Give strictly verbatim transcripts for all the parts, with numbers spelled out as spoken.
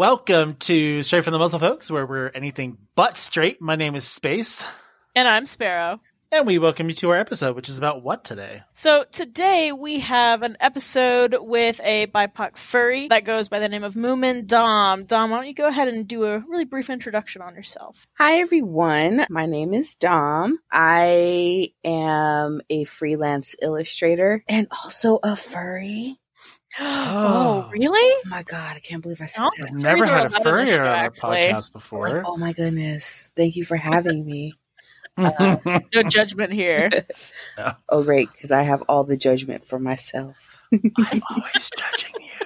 Welcome to Straight from the Muzzle, folks, where we're anything but straight. My name is Space. And I'm Sparrow. And we welcome you to our episode, which is about what today? So today we have an episode with a B I P O C furry that goes by the name of Moomin Dom. Dom, why don't you go ahead and do a really brief introduction on yourself? Hi, everyone. My name is Dom. I am a freelance illustrator and also a furry. Oh, really? Oh my god, I can't believe I said Oh, that. I've never had a Furries are allowed on furry the show, on our actually. podcast before. Like, oh my goodness. Thank you for having me. Uh, No judgment here. oh, great, because I have all the judgment for myself. I'm always judging you.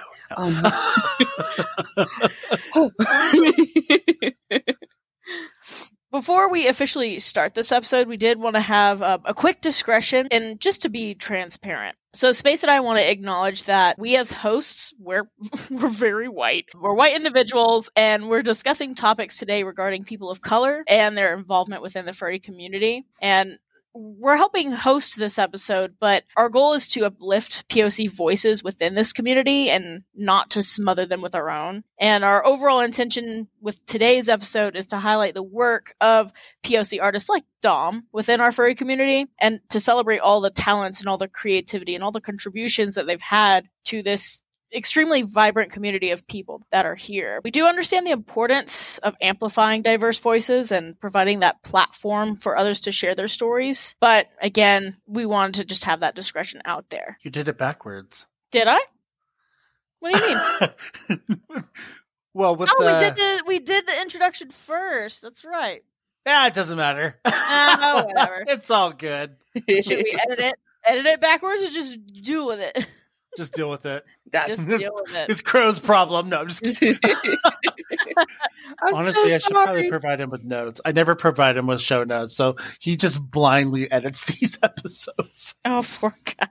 Oh, no. Before we officially start this episode, we did want to have a, a quick discretion and just to be transparent. So Space and I want to acknowledge that we as hosts, we're, we're very white. We're white individuals, and we're discussing topics today regarding people of color and their involvement within the furry community. And we're helping host this episode, but our goal is to uplift P O C voices within this community and not to smother them with our own. And our overall intention with today's episode is to highlight the work of P O C artists like Dom within our furry community and to celebrate all the talents and all the creativity and all the contributions that they've had to this extremely vibrant community of people that are here. We do understand the importance of amplifying diverse voices and providing that platform for others to share their stories. But again, we wanted to just have that discretion out there. You did it backwards. Did I? What do you mean? Well, with oh, the... we did the we did the introduction first. That's right. Yeah, it doesn't matter. Oh, whatever. It's all good. Should we edit it? Edit it backwards or just deal with it? Just deal with it. That's Just it's, deal with it. It's Crow's problem. No, I'm just kidding. I'm Honestly, so I should sorry. probably provide him with notes. I never provide him with show notes, so he just blindly edits these episodes. Oh, poor guy.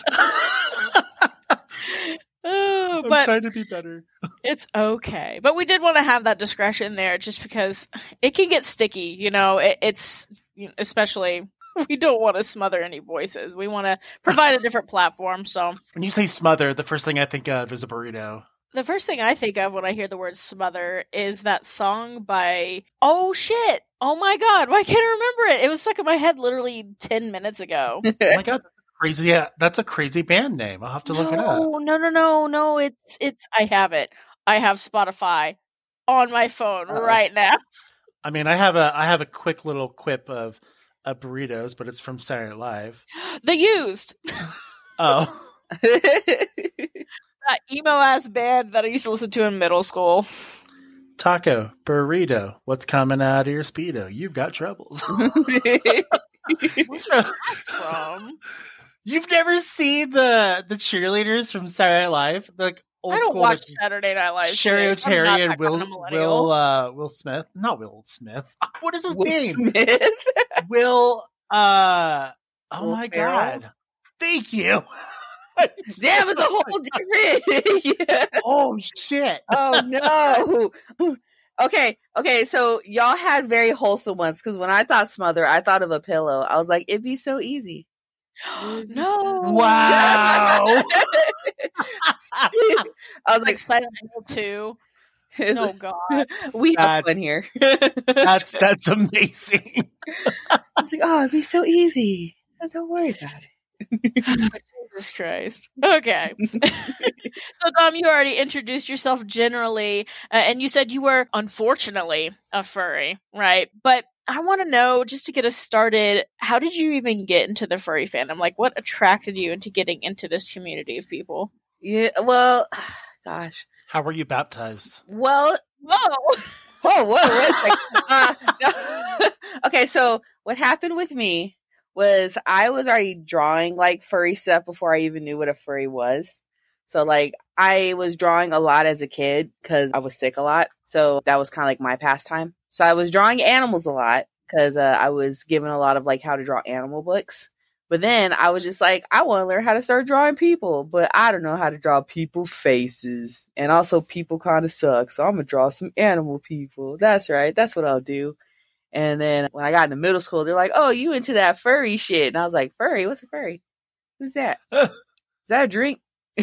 Oh, I'm but trying to be better. it's okay. But we did want to have that discretion there just because it can get sticky, you know, it, it's you know, especially we don't want to smother any voices. We want to provide a different platform. So When you say smother, the first thing I think of is a burrito. the first thing I think of when I hear the word smother is that song by, oh shit, oh my god, why can't I remember it? It was stuck in my head literally ten minutes ago. Oh my god, that's crazy! Yeah, that's a crazy band name. I'll have to look it up. No, no, no, no, no. It's it's. I have it. I have Spotify on my phone Uh-oh. right now. I mean, I have a I have a quick little quip of uh, burritos, but it's from Saturday Night Live. The Used, Oh, that emo ass band that I used to listen to in middle school. taco burrito. What's coming out of your speedo? You've got troubles. What's from? From You've never seen the the cheerleaders from Saturday Night Live, the like, old I don't school, watch like, Saturday Night Live. Sherry shit. I'm not O'Terry and that Will kind of millennial. Will uh, Will Smith, not Will Smith. What is his Will name? Smith. Will. Uh. Oh Will my Ferrell? god! Thank you. Damn, it's a whole different. Yeah. Oh shit! Oh no. Okay, okay, so y'all had very wholesome ones because when I thought smother, I thought of a pillow. I was like, it'd be so easy. No. Wow. I was Like like, Silent Hill two. Oh god. we have That's- fun here. That's that's amazing. I was like, oh, it'd be so easy. Don't worry about it. Jesus Christ. Okay. So, Dom, you already introduced yourself generally, uh, and you said you were, unfortunately, a furry, right? But I want to know, just to get us started, how did you even get into the furry fandom? Like, what attracted you into getting into this community of people? Yeah, well, gosh. How were you baptized? Well, Whoa! whoa, whoa, wait a second. Uh, no. Okay, so what happened with me was I was already drawing like furry stuff before I even knew what a furry was. So like I was drawing a lot as a kid because I was sick a lot. So that was kind of like my pastime. So I was drawing animals a lot because uh, I was given a lot of like how to draw animal books. But then I was just like, I want to learn how to start drawing people, but I don't know how to draw people faces. And also people kind of suck. So I'm going to draw some animal people. That's right. That's what I'll do. And then when I got into middle school, they're like, oh, you into that furry shit. And I was like, furry? What's a furry? Who's that? Is that a drink?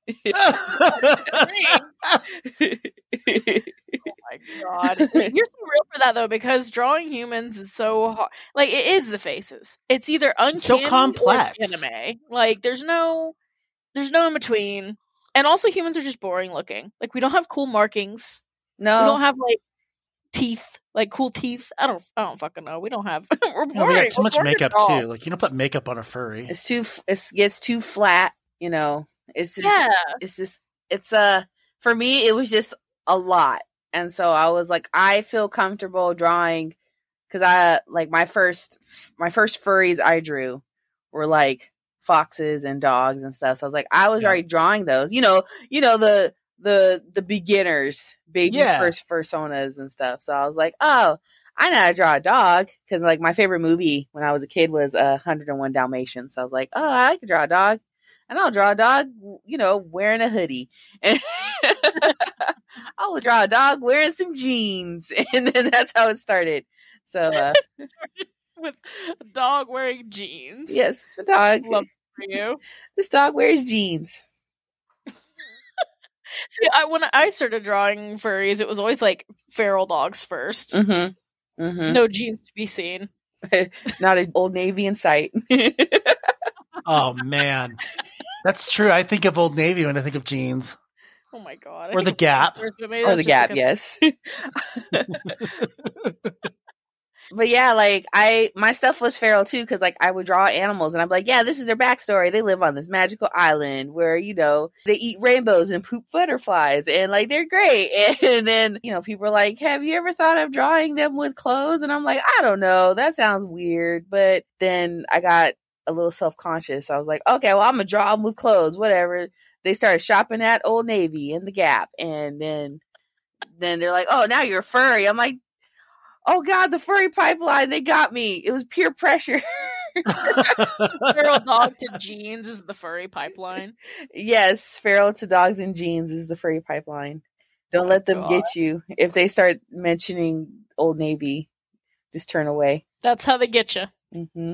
Oh my god. You're so real for that though, because drawing humans is so hard. Like, it is the faces. It's either uncanny so complex. or it's anime. Like, there's no there's no in between. And also humans are just boring looking. Like, we don't have cool markings. No. We don't have like teeth, like cool teeth. I don't I don't fucking know. We don't have we're boring. No, we got too We're much boring makeup at all. too. Like, you don't put makeup on a furry. It's too it gets too flat, you know. It's just Yeah. it's just it's uh for me it was just a lot. And so I was like, I feel comfortable drawing because I like my first my first furries I drew were like foxes and dogs and stuff. So I was like, I was Yeah. already drawing those. You know, you know the the the beginners, baby Yeah. first personas and stuff. So I was like, oh, I know how to draw a dog because like my favorite movie when I was a kid was uh, one hundred and one Dalmatians. So I was like, oh, I like to draw a dog. And I'll draw a dog, you know, wearing a hoodie. And I will draw a dog wearing some jeans. And then that's how it started. So, uh, With a dog wearing jeans. yes, the dog. Love for you. This dog wears jeans. See, I when I started drawing furries, it was always like feral dogs first. Mm-hmm. Mm-hmm. No jeans to be seen. Not an Old Navy in sight. Oh man, that's true. I think of Old Navy when I think of jeans, Oh my god. I or think the it's Gap. first, but maybe Or that's the just Gap, because- yes. But yeah, like I, my stuff was feral too, because like I would draw animals, and I'm like, yeah, this is their backstory. They live on this magical island where you know they eat rainbows and poop butterflies, and like they're great. And then you know people are like, have you ever thought of drawing them with clothes? And I'm like, I don't know, that sounds weird. But then I got a little self conscious. So I was like, okay, well I'm gonna draw them with clothes, whatever. They started shopping at Old Navy and the Gap, and then then they're like, oh, now you're a furry. I'm like, oh God, the furry pipeline, they got me. It was peer pressure. feral dog to jeans is the furry pipeline. Yes, feral to dogs and jeans is the furry pipeline. Don't Oh let them God. get you. If they start mentioning Old Navy, just turn away. That's how they get you. hmm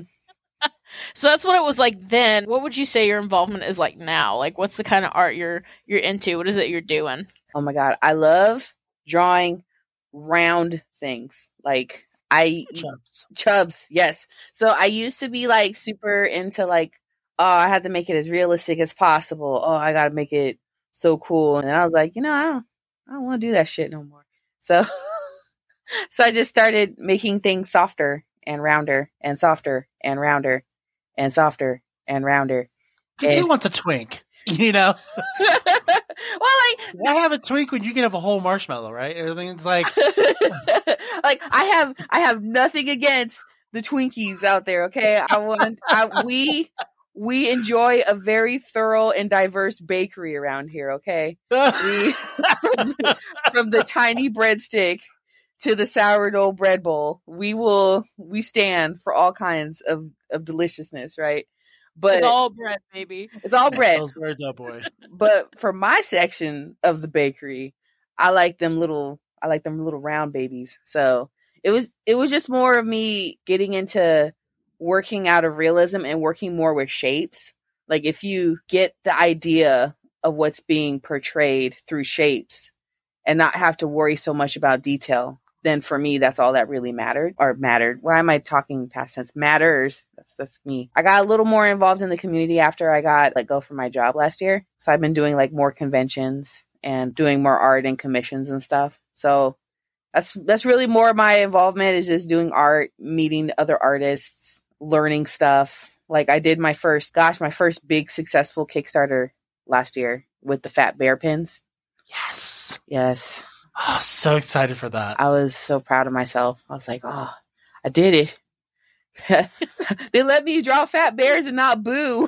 So that's what it was like then. What would you say your involvement is like now? Like, what's the kind of art you're you're into? What is it you're doing? Oh my God, I love drawing round things. Like I Chubs. Chubs, yes. So I used to be like super into like, oh, I had to make it as realistic as possible. Oh, I gotta make it so cool. And I was like, you know, I don't I don't want to do that shit no more. So so I just started making things softer and rounder and softer and rounder and softer and rounder. Because who And- wants a twink? You know, well, like why have a twink when you can have a whole marshmallow, right? Everything's like, like I have I have nothing against the Twinkies out there, okay? I want I, we we enjoy a very thorough and diverse bakery around here, okay? We from the, from the tiny breadstick to the sourdough bread bowl, we will we stand for all kinds of of deliciousness, right? But It's all bread, baby. it's all bread. Pillsbury Doughboy. But for my section of the bakery, I like them little I like them little round babies. So it was it was just more of me getting into working out of realism and working more with shapes. Like if you get the idea of what's being portrayed through shapes and not have to worry so much about detail, then for me that's all that really mattered or mattered. Why am I talking past tense? Matters. That's that's me. I got a little more involved in the community after I got let go from my job last year. So I've been doing like more conventions and doing more art and commissions and stuff. So that's that's really more of my involvement is just doing art, meeting other artists, learning stuff. Like I did my first, gosh, my first big successful Kickstarter last year with the Fat Bear pins. Yes. Yes. Oh, so excited for that. I was so proud of myself. I was like, oh, I did it. They let me draw fat bears and not boo.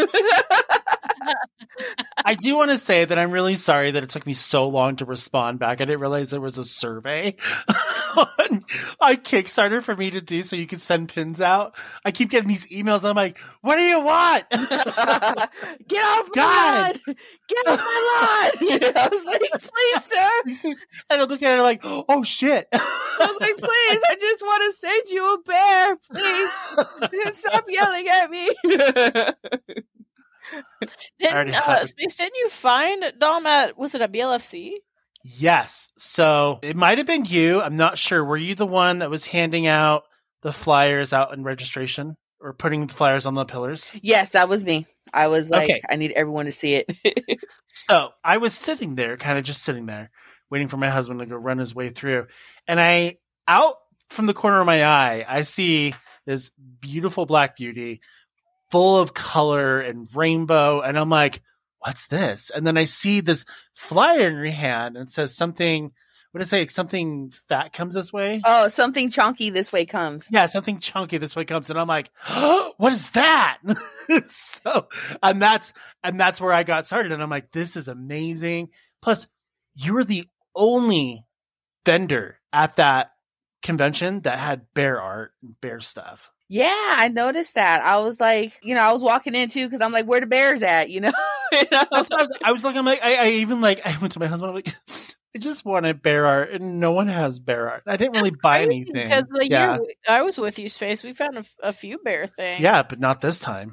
I do want to say that I'm really sorry that it took me so long to respond back. I didn't realize there was a survey on, on Kickstarter for me to do so you could send pins out. I keep getting these emails. I'm like, what do you want? Get off my God. lawn! Get off my lawn! I was like, please, sir. And I'm looking at it like, oh shit. I was like, please, I just want to send you a bear. Please, stop yelling at me. Didn't, uh, Space, didn't you find Dom at, was it a B L F C? Yes. So it might have been you. I'm not sure. Were you the one that was handing out the flyers out in registration or putting the flyers on the pillars? Yes, that was me. I was like, okay. I need everyone to see it. So I was sitting there, kind of just sitting there, waiting for my husband to go run his way through. And I, out from the corner of my eye, I see this beautiful black beauty full of color and rainbow. And I'm like, what's this? And then I see this flyer in your hand and it says something, what did it say? Something fat comes this way? Oh, something chunky this way comes. Yeah, something chunky this way comes. And I'm like, oh, what is that? so, and that's, and that's where I got started. And I'm like, this is amazing. Plus, you were the only vendor at that convention that had bear art and bear stuff. Yeah, I noticed that. I was like, you know, I was walking in too because I'm like, where the bears at? You know, you know? That's what I was. I was like, I'm like, I, I even like, I went to my husband. I'm like, I just wanted bear art, and no one has bear art. I didn't really That's buy crazy, anything because the yeah. year I was with you, Space, we found a, a few bear things. Yeah, but not this time.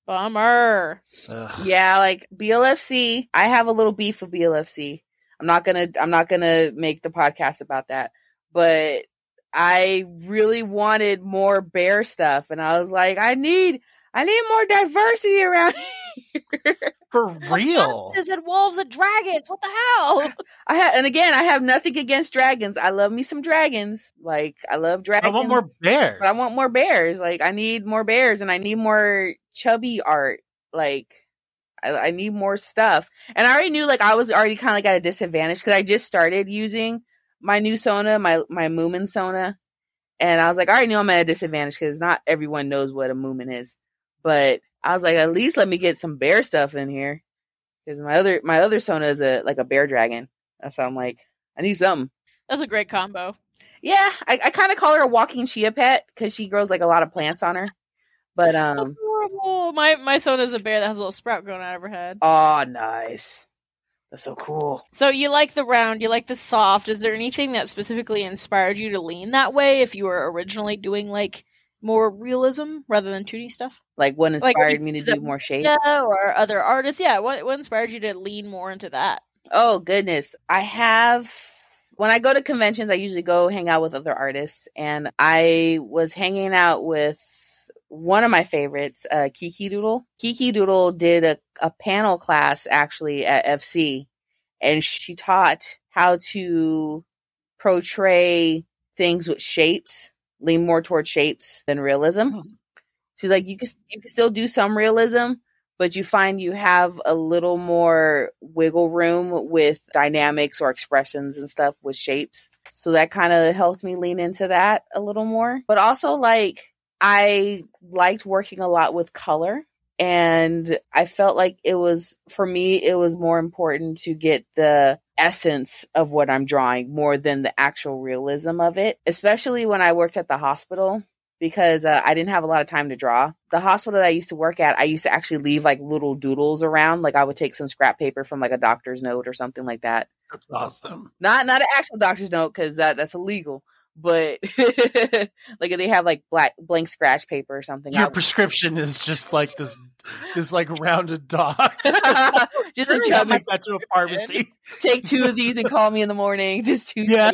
Bummer. Ugh. Yeah, like B L F C. I have a little beef with B L F C. I'm not gonna. I'm not gonna make the podcast about that, but I really wanted more bear stuff, and I was like, I need, I need more diversity around here. For real. Is it wolves and dragons? What the hell? I ha- and again, I have nothing against dragons. I love me some dragons. Like I love dragons. I want more bears. But I want more bears. Like I need more bears, and I need more chubby art. Like I, I need more stuff. And I already knew, like I was already kind of like at a disadvantage because I just started using my new Sona, my my Moomin Sona, and I was like, I already knew I'm at a disadvantage because not everyone knows what a Moomin is. But I was like, at least let me get some bear stuff in here because my other my other Sona is a like a bear dragon. So I'm like, I need something. That's a great combo. Yeah, I, I kind of call her a walking chia pet because she grows like a lot of plants on her. But um, adorable. My my Sona's a bear that has a little sprout growing out of her head. Oh, nice. That's so cool. So you like the round, you like the soft. Is there anything that specifically inspired you to lean that way if you were originally doing like more realism rather than two D stuff? Like what inspired like, me to do more shape? Yeah, or other artists. Yeah, what what inspired you to lean more into that? Oh, goodness. I have, when I go to conventions, I usually go hang out with other artists. And I was hanging out with one of my favorites, uh, Kiki Doodle. Kiki Doodle did a, a panel class actually at F C, and she taught how to portray things with shapes, lean more towards shapes than realism. She's like, you can you can still do some realism, but you find you have a little more wiggle room with dynamics or expressions and stuff with shapes. So that kind of helped me lean into that a little more. But also, like, I liked working a lot with color, and I felt like it was, for me, it was more important to get the essence of what I'm drawing more than the actual realism of it, especially when I worked at the hospital, because uh, I didn't have a lot of time to draw. The hospital that I used to work at, I used to actually leave like little doodles around. Like I would take some scrap paper from like a doctor's note or something like that. That's awesome. Not not an actual doctor's note because that, that's illegal. But like if they have like black blank scratch paper or something. Your would... prescription is just like this, this like rounded dog. Just a chubby. Take that to a pharmacy. Take two of these and call me in the morning. Just two yeah.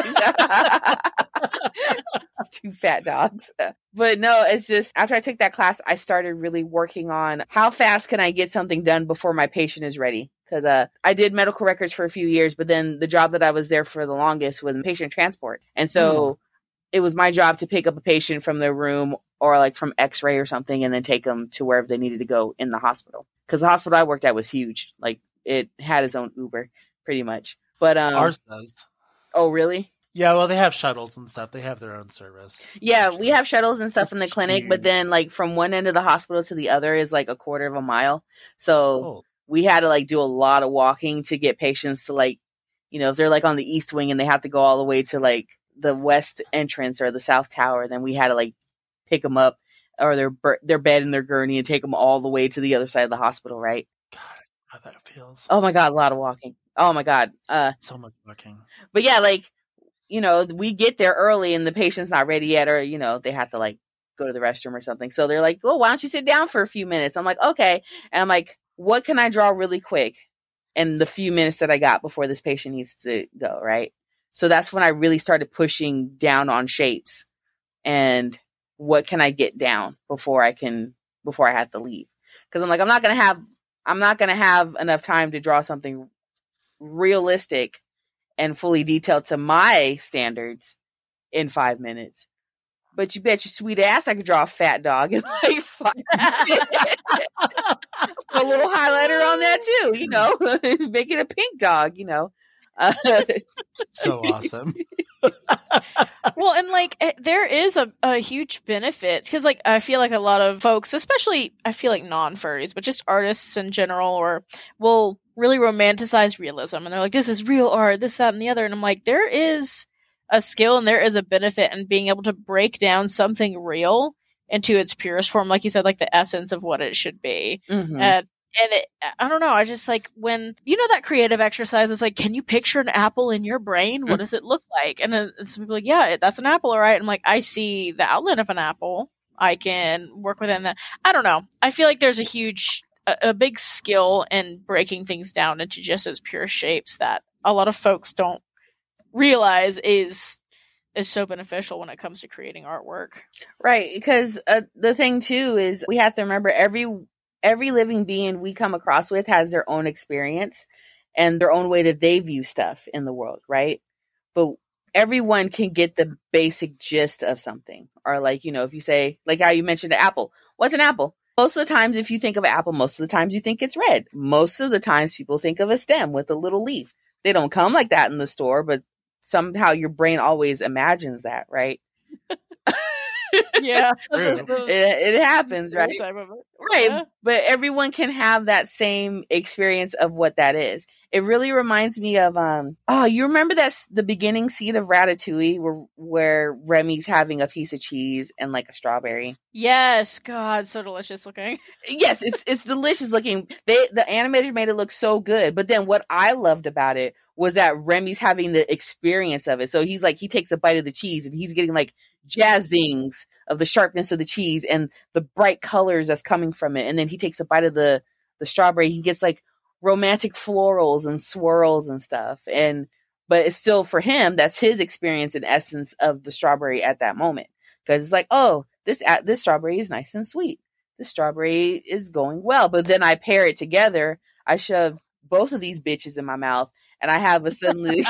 dogs. It's two fat dogs. But no, it's just after I took that class, I started really working on how fast can I get something done before my patient is ready. Because uh, I did medical records for a few years, but then the job that I was there for the longest was patient transport. And so mm. it was my job to pick up a patient from their room or like from x-ray or something and then take them to wherever they needed to go in the hospital. Because the hospital I worked at was huge. Like it had its own Uber pretty much. But um, ours does. Oh, really? Yeah, well, they have shuttles and stuff. They have their own service. Yeah, we have shuttles and stuff in the clinic, but then like from one end of the hospital to the other is like a quarter of a mile. So oh. we had to like do a lot of walking to get patients to like, you know, if they're like on the east wing and they have to go all the way to like the west entrance or the south tower, then we had to like pick them up or their their bed in their gurney and take them all the way to the other side of the hospital, right? God, how that feels. Oh my God, a lot of walking. Oh my God. Uh, so much walking. But yeah, like, you know, we get there early and the patient's not ready yet, or, you know, they have to like go to the restroom or something. So they're like, well, why don't you sit down for a few minutes? I'm like, okay. And I'm like, what can I draw really quick in the few minutes that I got before this patient needs to go, right? So that's when I really started pushing down on shapes and what can I get down before I can, before I have to leave. Cause I'm like, I'm not going to have, I'm not going to have enough time to draw something realistic and fully detailed to my standards in five minutes. But you bet your sweet ass I could draw a fat dog in like five minutes. A little highlighter on that too, you know, make it a pink dog, you know. Uh, so awesome. Well, and like it, there is a, a huge benefit because like I feel like a lot of folks, especially I feel like non-furries, but just artists in general, or will really romanticize realism. And they're like, this is real art, this, that, and the other. And I'm like, there is a skill and there is a benefit in being able to break down something real into its purest form, like you said, like the essence of what it should be. mm-hmm. And and it, I don't know, I just like when you know that creative exercise is like, can you picture an apple in your brain? What does it look like? And then some people are like, yeah, that's an apple, all right. I'm like, I see the outline of an apple. I can work within that. I don't know. I feel like there's a huge, a, a big skill in breaking things down into just as pure shapes that a lot of folks don't realize is is so beneficial when it comes to creating artwork. Right, because uh, the thing too is we have to remember every every living being we come across with has their own experience and their own way that they view stuff in the world, right? But everyone can get the basic gist of something. Or like, you know, if you say, like how you mentioned an apple, what's an apple? Most of the times, if you think of an apple, most of the times you think it's red. Most of the times people think of a stem with a little leaf. They don't come like that in the store, but somehow your brain always imagines that, right? Yeah. it, it happens, right? Type of it. Right. Yeah. But everyone can have that same experience of what that is. It really reminds me of, um, oh, you remember that's the beginning scene of Ratatouille where, where Remy's having a piece of cheese and like a strawberry. Yes. God, so delicious looking. Yes, it's, it's delicious looking. They, the animators made it look so good. But then what I loved about it was that Remy's having the experience of it. So he's like, he takes a bite of the cheese and he's getting like jazzings of the sharpness of the cheese and the bright colors that's coming from it. And then he takes a bite of the, the strawberry. He gets like romantic florals and swirls and stuff. And, but it's still for him, that's his experience and essence of the strawberry at that moment. Cause it's like, oh, this, this strawberry is nice and sweet. This strawberry is going well. But then I pair it together. I shove both of these bitches in my mouth and I have a suddenly,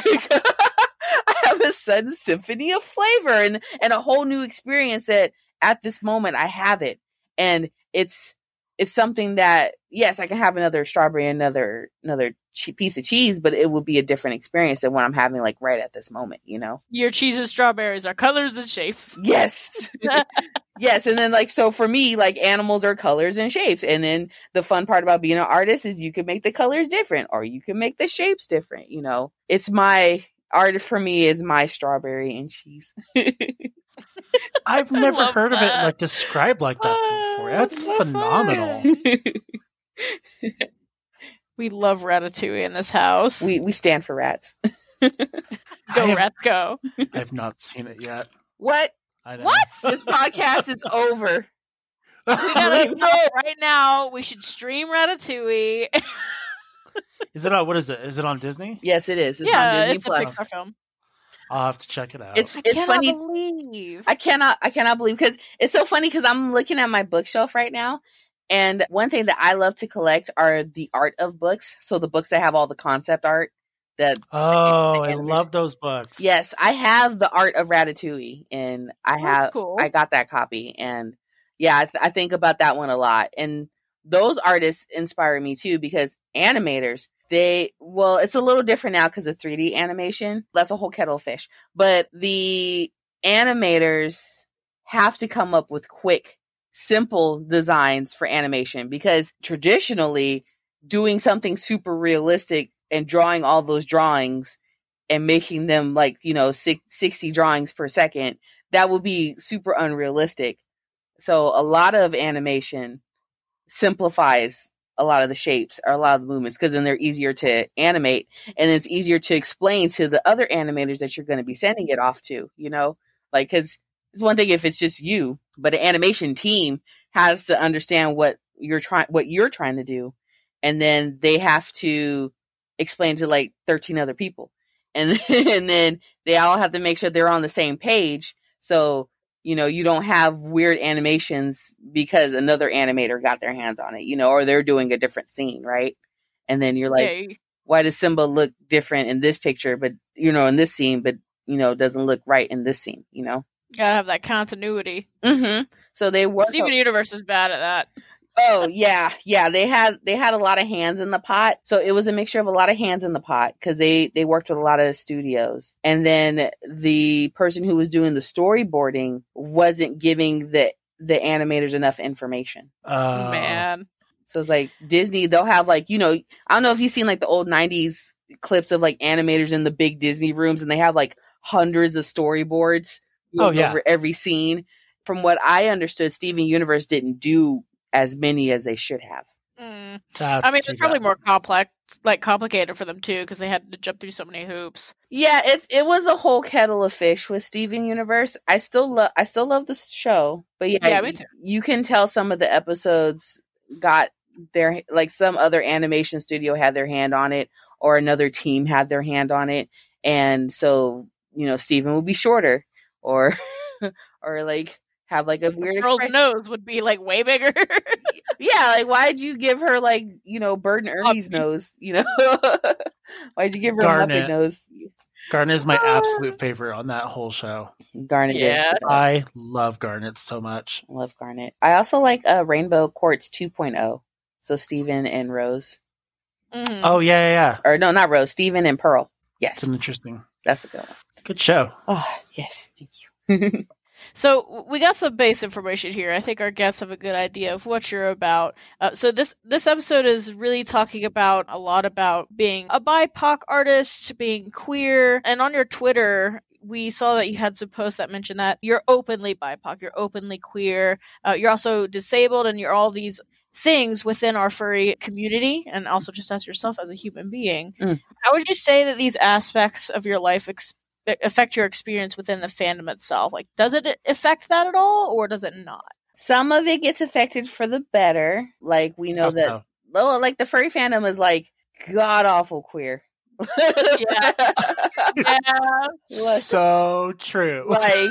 I have a sudden symphony of flavor and, and a whole new experience that at this moment I have it. And it's, it's something that, yes, I can have another strawberry, another, another che- piece of cheese, but it will be a different experience than what I'm having like right at this moment, you know? Your cheese and strawberries are colors and shapes. Yes. Yes. And then like, so for me, like animals are colors and shapes. And then the fun part about being an artist is you can make the colors different or you can make the shapes different. You know, it's my art for me is my strawberry and cheese. I've never heard that. of it like described like that before. That's Oh, phenomenal. We love Ratatouille in this house. we, we stand for rats. Go, I have, rats, go. I have not seen it yet. What? I know. What? This podcast is over. We gotta stop right now. We should stream Ratatouille. Is it on? What is it? Is it on Disney? Yes, it is. It's yeah, on Disney it's Plus. a Pixar film. I'll have to check it out. It's I it's cannot funny. believe. I cannot I cannot believe because it's so funny because I'm looking at my bookshelf right now. And one thing that I love to collect are the art of books. So the books that have all the concept art that oh, the I love those books. Yes, I have the art of Ratatouille and I Oh, have that's cool. I got that copy and yeah, I, th- I think about that one a lot. And those artists inspire me too because animators, they, well, it's a little different now because of three D animation. That's a whole kettle of fish. But the animators have to come up with quick, simple designs for animation because traditionally doing something super realistic and drawing all those drawings and making them like, you know, sixty drawings per second, that would be super unrealistic. So a lot of animation simplifies a lot of the shapes or a lot of the movements because then they're easier to animate and it's easier to explain to the other animators that you're going to be sending it off to, you know, like, cause it's one thing if it's just you, But an animation team has to understand what you're trying, what you're trying to do. And then they have to explain to like thirteen other people. And then, and then they all have to make sure they're on the same page. So, you know, you don't have weird animations because another animator got their hands on it, you know, or they're doing a different scene, right? And then you're like, Yeah. why does Simba look different in this picture, but, you know, in this scene, but, you know, doesn't look right in this scene, you know? Gotta have that continuity. Mm-hmm. So they work. Steven on- Universe is bad at that. Oh yeah, yeah. They had they had a lot of hands in the pot, so it was a mixture of a lot of hands in the pot because they they worked with a lot of studios, and then the person who was doing the storyboarding wasn't giving the the animators enough information. Uh, Man. So it's like Disney, they'll have like, you know, I don't know if you've seen like the old nineties clips of like animators in the big Disney rooms, and they have like hundreds of storyboards Oh, yeah. over every scene. From what I understood, Steven Universe didn't do as many as they should have. Mm. That's I mean, too it's probably bad. more complex, like complicated for them too, because they had to jump through so many hoops. Yeah, it's it was a whole kettle of fish with Steven Universe. I still love I still love the show, but yeah, Yeah, me too. you can tell some of the episodes got their like some other animation studio had their hand on it, or another team had their hand on it, and so you know Steven will be shorter, or or like have like a weird Girl's expression. nose would be like way bigger. Yeah, like why'd you give her like you know Bird and Ernie's Puppy. nose? You know, why'd you give her a Garnet. Muppet nose? Garnet is my Uh, absolute favorite on that whole show. Garnet is. Yeah. the best. I love Garnet so much. I love Garnet. I also like uh, Rainbow Quartz two point oh. So Steven and Rose, Mhm. Oh yeah, yeah, yeah. or no, not Rose. Steven and Pearl. Yes, It's an interesting, that's a good one. good show. Oh yes, thank you. So we got some base information here. I think our guests have a good idea of what you're about. Uh, so this this episode is really talking about a lot about being a B I P O C artist, being queer, and on your Twitter. We saw that you had some posts that mentioned that you're openly B I P O C, you're openly queer, uh, you're also disabled, and you're all these things within our furry community, and also just as yourself as a human being. Mm. How would you say that these aspects of your life ex- affect your experience within the fandom itself? Like, does it affect that at all, or does it not? Some of it gets affected for the better. Like we know How that. so? Oh, like the furry fandom is like god awful queer. Yeah. Yeah. Like- So true. like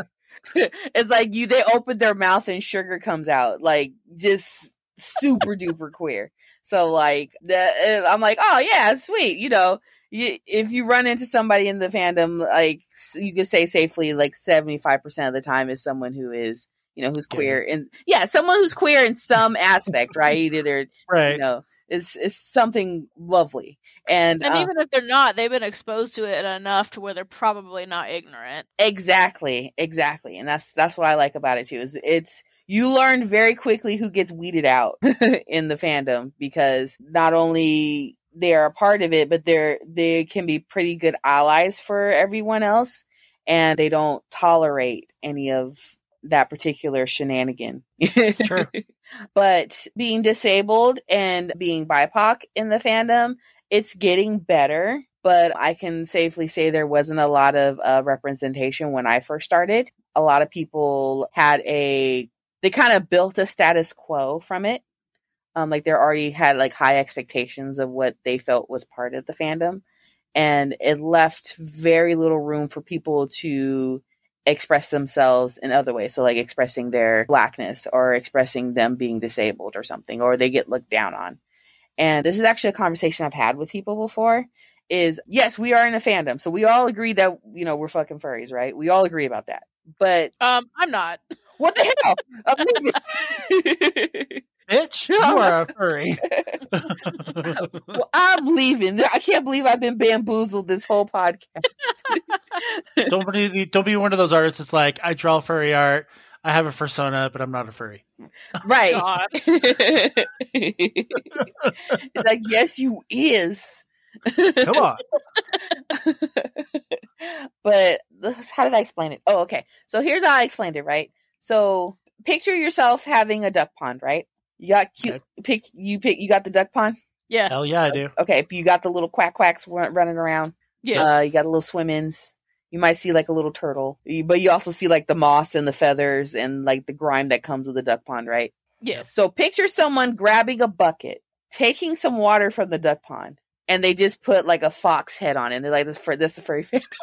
it's like you they open their mouth and sugar comes out, like just super duper queer. So like that I'm like, oh yeah, sweet, you know, you, if you run into somebody in the fandom, like you could say safely like seventy-five percent of the time is someone who is, you know, who's queer, and yeah, someone who's queer in some aspect, right? Either they're right. you know it's it's something lovely. And, And uh, even if they're not, they've been exposed to it enough to where they're probably not ignorant. Exactly, exactly, and that's that's what I like about it too. Is it's you learn very quickly who gets weeded out in the fandom, because not only they are a part of it, but they're they can be pretty good allies for everyone else, and they don't tolerate any of that particular shenanigan. It's true. But being disabled and being B I P O C in the fandom, it's getting better, but I can safely say there wasn't a lot of uh, representation when I first started. A lot of people had a, they kind of built a status quo from it. Um, like they already had like high expectations of what they felt was part of the fandom. And it left very little room for people to express themselves in other ways. So like expressing their blackness or expressing them being disabled or something, or they get looked down on. And this is actually a conversation I've had with people before, is yes, we are in a fandom. So we all agree that, you know, we're fucking furries, right? We all agree about that. But Um, I'm not. what the hell? I'm leaving. Bitch, you are a furry. Well, I'm leaving. I can't believe I've been bamboozled this whole podcast. don't be don't be one of those artists that's like, I draw furry art, I have a persona, but I'm not a furry. Right. God. It's like, yes, you is. Come on. But how did I explain it? Oh, okay. So here's how I explained it, right? So picture yourself having a duck pond, right? You got cute. Okay. Pick you pick. You got the duck pond. Yeah. Hell yeah, I do. Okay, you got the little quack quacks run, running around. Yeah. Uh, you got the little swim ins. you might see like a little turtle, but you also see like the moss and the feathers and like the grime that comes with a duck pond, right? Yes. So picture someone grabbing a bucket, taking some water from the duck pond, and they just put like a fox head on it. And they're like, this for this the furry fandom.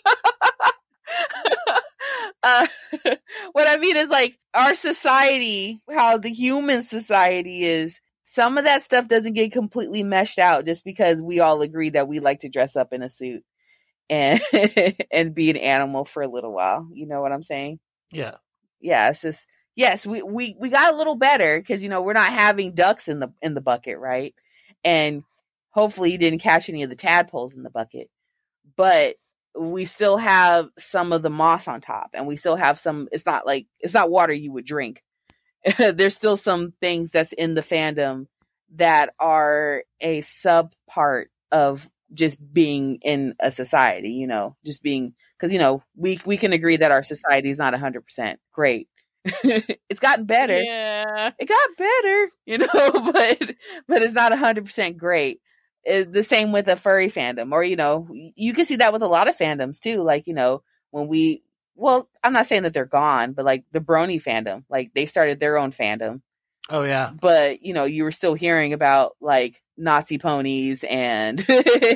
uh, what I mean is like our society, how the human society is, some of that stuff doesn't get completely meshed out just because we all agree that we like to dress up in a suit and and be an animal for a little while. You know what I'm saying? Yeah. Yeah, it's just yes, we, we, we got a little better because, you know, we're not having ducks in the in the bucket, right? And hopefully you didn't catch any of the tadpoles in the bucket. But we still have some of the moss on top, and we still have some, it's not like, it's not water you would drink. There's still some things that's in the fandom that are a sub part of just being in a society, you know, just being, because, you know, we we can agree that our society is not one hundred percent great. It's gotten better. Yeah. It got better, you know, but but it's not one hundred percent great. It, the same with the furry fandom, or, you know, you can see that with a lot of fandoms too. Like, you know, when we, well, I'm not saying that they're gone, but like the Brony fandom, like they started their own fandom. Oh, yeah. But, you know, you were still hearing about like Nazi ponies and,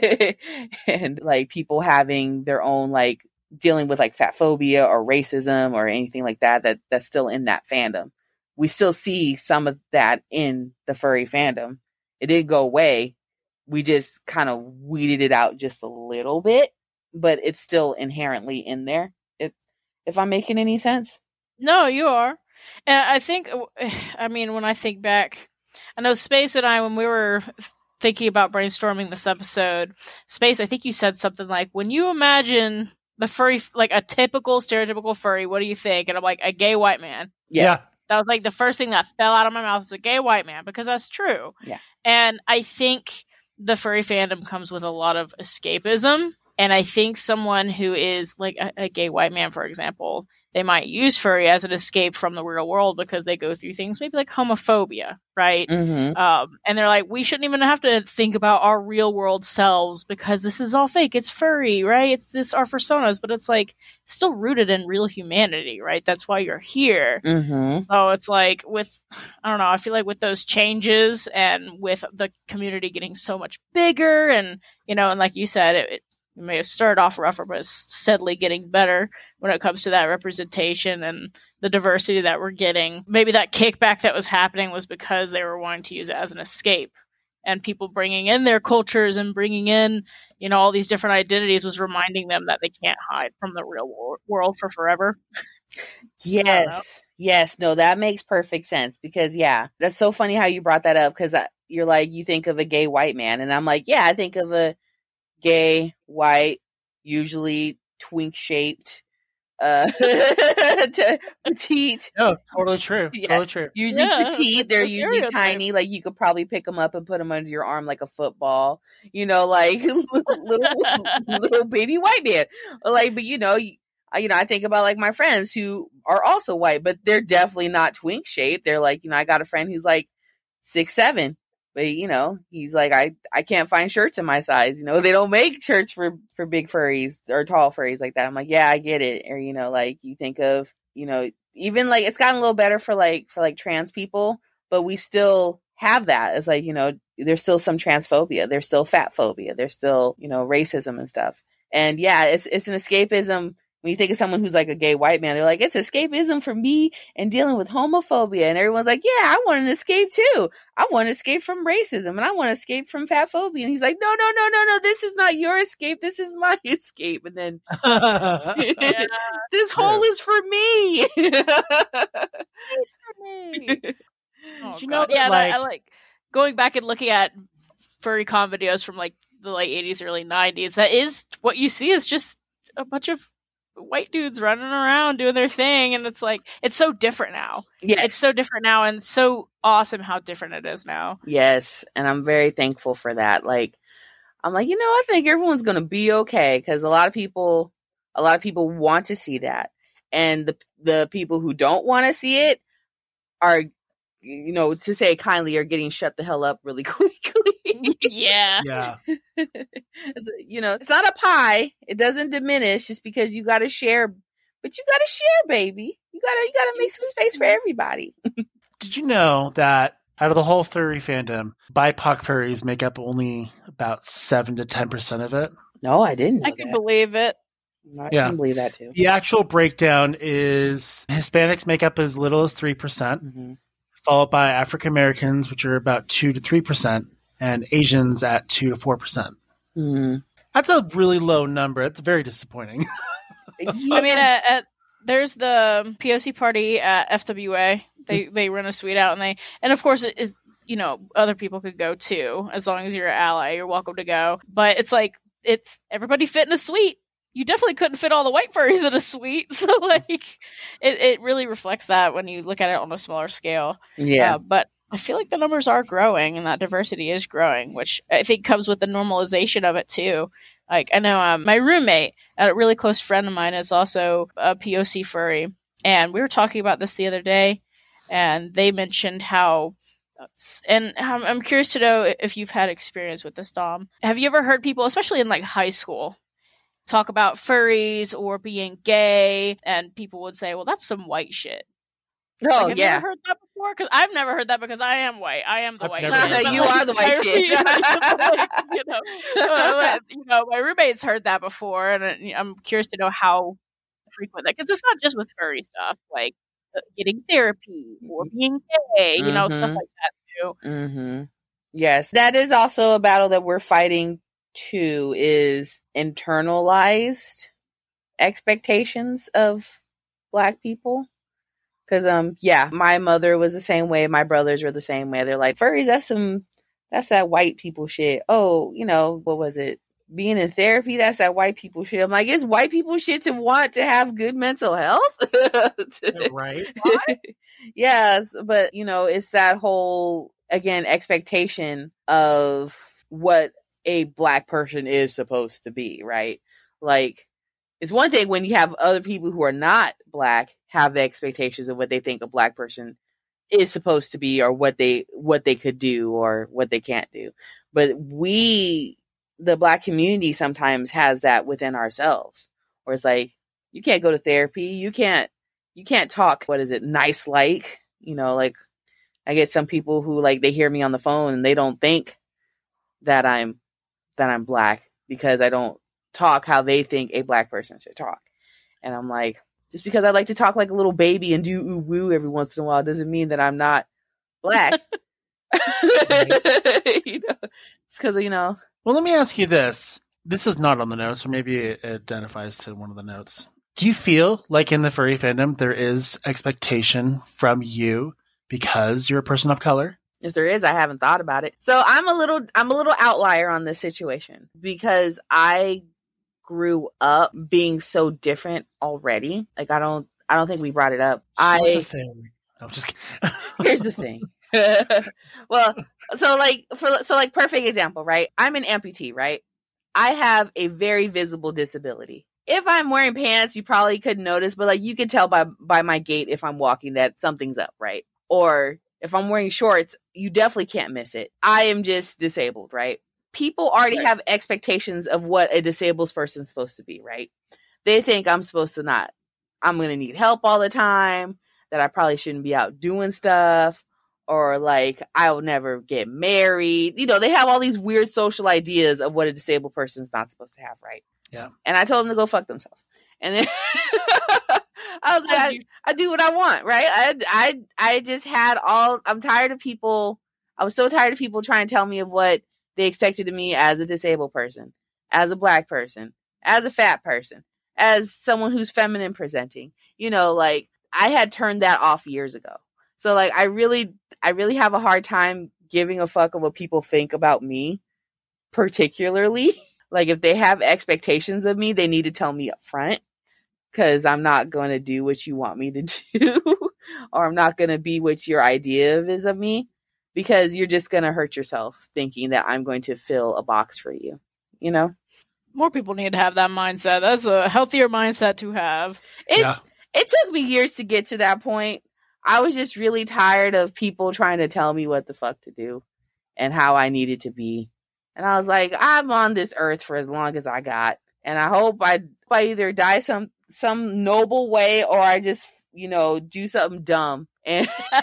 and like people having their own, like dealing with like fat phobia or racism or anything like that, that that's still in that fandom. We still see some of that in the furry fandom. It didn't go away. We just kind of weeded it out just a little bit, but it's still inherently in there. If, if I'm making any sense. No, you are. And I think, I mean, when I think back, I know Space and I, when we were thinking about brainstorming this episode, Space, I think you said something like, when you imagine the furry, like a typical, stereotypical furry, what do you think? And I'm like, a gay white man. Yeah. Yeah. That was like the first thing that fell out of my mouth was a gay white man, because that's true. Yeah. And I think the furry fandom comes with a lot of escapism. And I think someone who is like a, a gay white man, for example, they might use furry as an escape from the real world because they go through things maybe like homophobia, right? Mm-hmm. Um, and they're like, we shouldn't even have to think about our real world selves because this is all fake. It's furry, right? It's this our personas, but it's like still rooted in real humanity, right? That's why you're here. Mm-hmm. So it's like with, I don't know, I feel like with those changes and with the community getting so much bigger and, you know, and like you said, it, it It may have started off rougher, but it's steadily getting better when it comes to that representation and the diversity that we're getting. Maybe that kickback that was happening was because they were wanting to use it as an escape. And people bringing in their cultures and bringing in, you know, all these different identities was reminding them that they can't hide from the real wor- world for forever. Yes. Yes. No, that makes perfect sense because, yeah, that's so funny how you brought that up because you're like, you think of a gay white man. And I'm like, yeah, I think of a gay, white, usually twink shaped, uh, petite. No, totally true. Yeah. Totally true. Usually Yeah, petite. They're that's the usually stereotype. tiny. Like you could probably pick them up and put them under your arm like a football. You know, like little little baby white man. Like, but you know, you, you know, I think about like my friends who are also white, but they're definitely not twink shaped. They're like, you know, I got a friend who's like six seven. But, you know, he's like, I, I can't find shirts in my size. You know, they don't make shirts for, for big furries or tall furries like that. I'm like, yeah, I get it. Or, you know, like you think of, you know, even like it's gotten a little better for like, for like trans people, but we still have that. It's like, you know, there's still some transphobia. There's still fat phobia. There's still, you know, racism and stuff. And yeah, it's, it's an escapism. When you think of someone who's like a gay white man, they're like, it's escapism for me and dealing with homophobia. And everyone's like, yeah, I want an escape too. I want to escape from racism and I want to escape from fat phobia. And he's like, no, no, no, no, no. This is not your escape. This is my escape. And then Yeah. this hole is for me. Oh, You know God. that, yeah, like- I, I like going back and looking at furry con videos from like the late eighties, early nineties. That is what you see is just a bunch of white dudes running around doing their thing, and it's like it's so different now. Yes. It's so different now, and it's so awesome how different it is now. Yes, and I'm very thankful for that. Like, I'm like, you know, I think everyone's gonna be okay because a lot of people, a lot of people want to see that, and the the people who don't want to see it are, you know, to say it kindly, are getting shut the hell up really quickly. Yeah. Yeah. You know, it's not a pie. It doesn't diminish just because you got to share, but you got to share, baby. You got to you got to make some space for everybody. Did you know that out of the whole furry fandom, B I P O C furries make up only about seven to ten percent of it? No, I didn't know I can that. believe it. I Yeah. can believe that too. The actual breakdown is Hispanics make up as little as three percent, Mm-hmm. followed by African Americans, which are about two to three percent, and Asians at two to four percent. Mm-hmm. That's a really low number. It's very disappointing. Yeah. I mean, at, at there's the P O C party at F W A. They they run a suite out, and they and of course it is, you know, other people could go too as long as you're an ally. You're welcome to go. But it's like it's everybody fit in a suite. You definitely couldn't fit all the white furries in a suite, so like it it really reflects that when you look at it on a smaller scale. yeah. Uh, but I feel like the numbers are growing and that diversity is growing, which I think comes with the normalization of it too. Like I know um, my roommate, a really close friend of mine, is also a P O C furry, and we were talking about this the other day, and they mentioned how, and I'm, I'm curious to know if you've had experience with this, Dom. Have you ever heard people, especially in like high school, talk about furries or being gay, and people would say, "Well, that's some white shit." Oh, Like, have yeah. you ever heard that before? Because I've never heard that because I am white. I am the I've white never shit. heard But, You like, are the white my- shit. you know, uh, you know, my roommate's heard that before, and uh, I'm curious to know how frequent that. Because it's not just with furry stuff, like uh, getting therapy or being gay, you know, stuff Mhm. like that too. Mm-hmm. Yes, that is also a battle that we're fighting too, is internalized expectations of Black people. Because, um, yeah, my mother was the same way. My brothers were the same way. They're like, furries, that's some, that's that white people shit. Oh, you know, what was it? Being in therapy, that's that white people shit. I'm like, it's white people shit to want to have good mental health. Right? Yes, but, you know, it's that whole, again, expectation of what a Black person is supposed to be, right? Like, it's one thing when you have other people who are not Black have the expectations of what they think a Black person is supposed to be, or what they what they could do, or what they can't do. But we, the Black community, sometimes has that within ourselves, where it's like, you can't go to therapy, you can't you can't talk, what is it, nice like, you know, like I get some people who like they hear me on the phone and they don't think that I'm that I'm Black because I don't talk how they think a Black person should talk. And I'm like, just because I like to talk like a little baby and do ooh woo every once in a while doesn't mean that I'm not Black. You know, it's because, you know. Well, let me ask you this. This is not on the notes, or maybe it identifies to one of the notes. Do you feel like in the furry fandom there is expectation from you because you're a person of color? If there is, I haven't thought about it. So I'm a little, I'm a little outlier on this situation because I grew up being so different already. Like I don't, I don't think we brought it up. What's I the thing? No, I'm just kidding. here's the thing. Well, so like for so like perfect example, right? I'm an amputee, right? I have a very visible disability. If I'm wearing pants, you probably couldn't notice, but like you can tell by by my gait if I'm walking that something's up, right? Or if I'm wearing shorts, you definitely can't miss it. I am just disabled, right? People already Right. have expectations of what a disabled person's supposed to be, right? They think I'm supposed to not, I'm going to need help all the time, that I probably shouldn't be out doing stuff, or like I'll never get married. You know, they have all these weird social ideas of what a disabled person's not supposed to have, right? Yeah. And I told them to go fuck themselves. And then I was like, I, I do what I want, right? I, I, I just had all, I'm tired of people. I was so tired of people trying to tell me of what they expected of me as a disabled person, as a Black person, as a fat person, as someone who's feminine presenting. You know, like I had turned that off years ago. So like, I really, I really have a hard time giving a fuck of what people think about me, particularly. Like if they have expectations of me, they need to tell me up front, because I'm not going to do what you want me to do, or I'm not going to be what your idea of is of me, because you're just going to hurt yourself thinking that I'm going to fill a box for you, you know? More people need to have that mindset. That's a healthier mindset to have. It, Yeah. it took me years to get to that point. I was just really tired of people trying to tell me what the fuck to do. and how I needed to be. And I was like, I'm on this earth for as long as I got. And I hope I, I either die some, some noble way or I just, you know, do something dumb. And but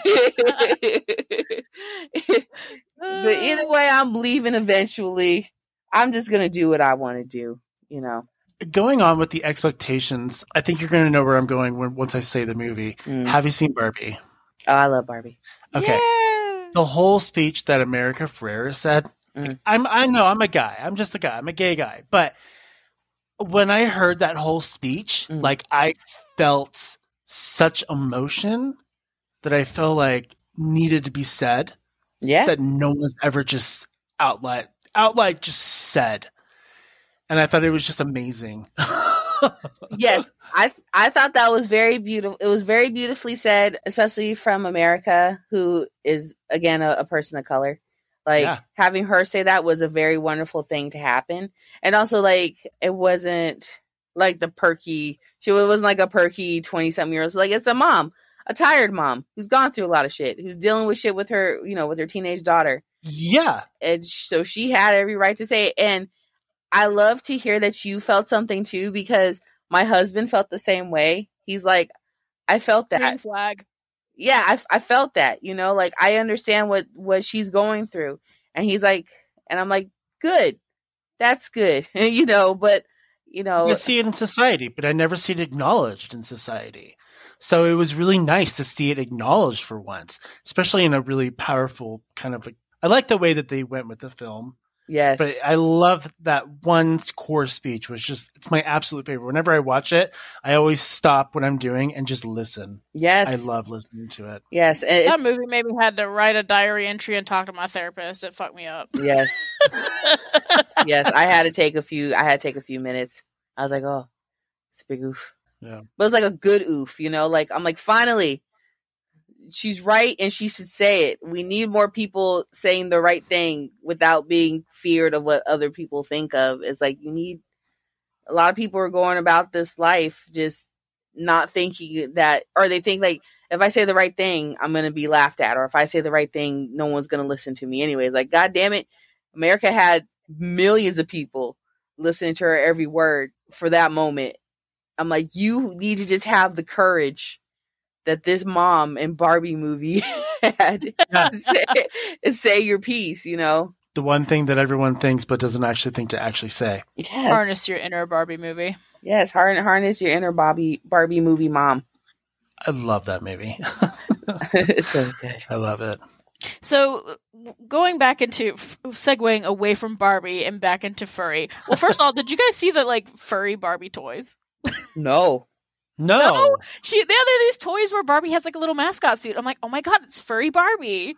either way, I'm leaving eventually. I'm just going to do what I want to do, you know. Going on with the expectations, I think you're going to know where I'm going when, once I say the movie. Mm. Have you seen Barbie? Oh, I love Barbie. Okay. Yeah. The whole speech that America Ferrera said, mm. I'm, I know I'm a guy. I'm just a guy. I'm a gay guy. But when I heard that whole speech, mm. like I felt such emotion that I felt like needed to be said. Yeah. That no one's ever just outlet, outlet just said. And I thought it was just amazing. Yes, I I thought that was very beautiful. It was very beautifully said, especially from America, who is, again, a, a person of color. Like, yeah. having her say that was a very wonderful thing to happen. And also, like, it wasn't like the perky, she wasn't like a perky twenty-something year old. Like, it's a mom, a tired mom who's gone through a lot of shit, who's dealing with shit with her, you know, with her teenage daughter. Yeah. And so she had every right to say it. And I love to hear that you felt something too, because my husband felt the same way. He's like, I felt that. Green flag. Yeah, I, I felt that, you know, like I understand what, what she's going through. And he's like, and I'm like, good. That's good. You know, but, you know. I see it in society, but I never see it acknowledged in society. So it was really nice to see it acknowledged for once, especially in a really powerful kind of, like, I like the way that they went with the film. Yes. But I love that one core speech was just, it's my absolute favorite. Whenever I watch it, I always stop what I'm doing and just listen. Yes. I love listening to it. Yes. That movie made me had to write a diary entry and talk to my therapist. It fucked me up. Yes. Yes. I had to take a few, I had to take a few minutes. I was like, oh, it's a big oof. Yeah. But it's like a good oof, you know, like, I'm like, finally, she's right and she should say it. We need more people saying the right thing without being feared of what other people think of. It's like, you need, a lot of people are going about this life just not thinking that, or they think like, if I say the right thing, I'm going to be laughed at. Or if I say the right thing, no one's going to listen to me anyways. Like, God damn it. America had millions of people listening to her every word for that moment. I'm like, you need to just have the courage that this mom and Barbie movie had and, say, and say your piece, you know? The one thing that everyone thinks but doesn't actually think to actually say. Yeah. Harness your inner Barbie movie. Yes, harness your inner Barbie, Barbie movie mom. I love that movie. It's so good. I love it. So going back into, segueing away from Barbie and back into furry. Well, first of all, did you guys see the like furry Barbie toys? No. No. no, she. The other these toys where Barbie has like a little mascot suit. I'm like, oh my god, it's furry Barbie.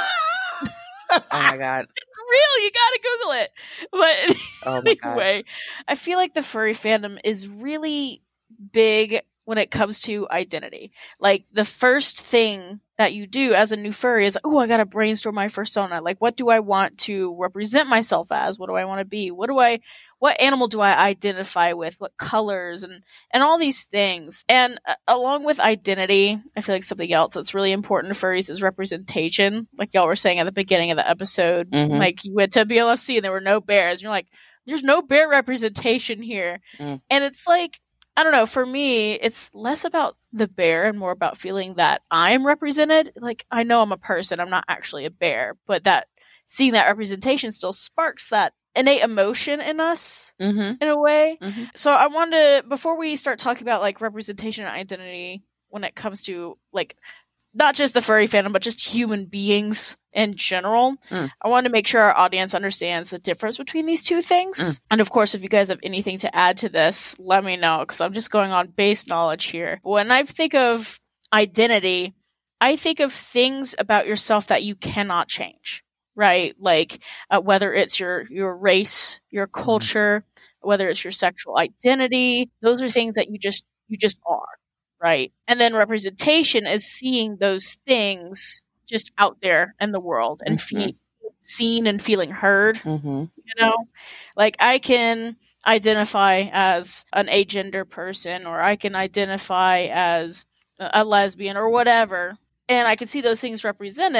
Oh my god, it's real. You gotta Google it. But oh my god. Anyway, I feel like the furry fandom is really big when it comes to identity. Like the first thing that you do as a new furry is, oh, I gotta brainstorm my persona. Like, what do I want to represent myself as? What do I want to be? What do I? What animal do I identify with? What colors and, and all these things. And uh, along with identity, I feel like something else that's really important to furries is representation. Like y'all were saying at the beginning of the episode, mm-hmm. like you went to B L F C and there were no bears. And you're like, there's no bear representation here. Mm. And it's like, I don't know, for me, it's less about the bear and more about feeling that I'm represented. Like, I know I'm a person. I'm not actually a bear. But that seeing that representation still sparks that innate emotion in us mm-hmm. in a way. Mm-hmm. So I wanted to, before we start talking about like representation and identity when it comes to like not just the furry fandom, but just human beings in general, mm. I want to make sure our audience understands the difference between these two things. Mm. And of course, if you guys have anything to add to this, let me know, because I'm just going on base knowledge here. When I think of identity, I think of things about yourself that you cannot change. Right? Like uh, whether it's your, your race, your culture, whether it's your sexual identity, those are things that you just, you just are. Right? And then representation is seeing those things just out there in the world and mm-hmm. fe- seen and feeling heard. Mm-hmm. You know, like I can identify as an agender person, or I can identify as a lesbian or whatever. And I can see those things represented.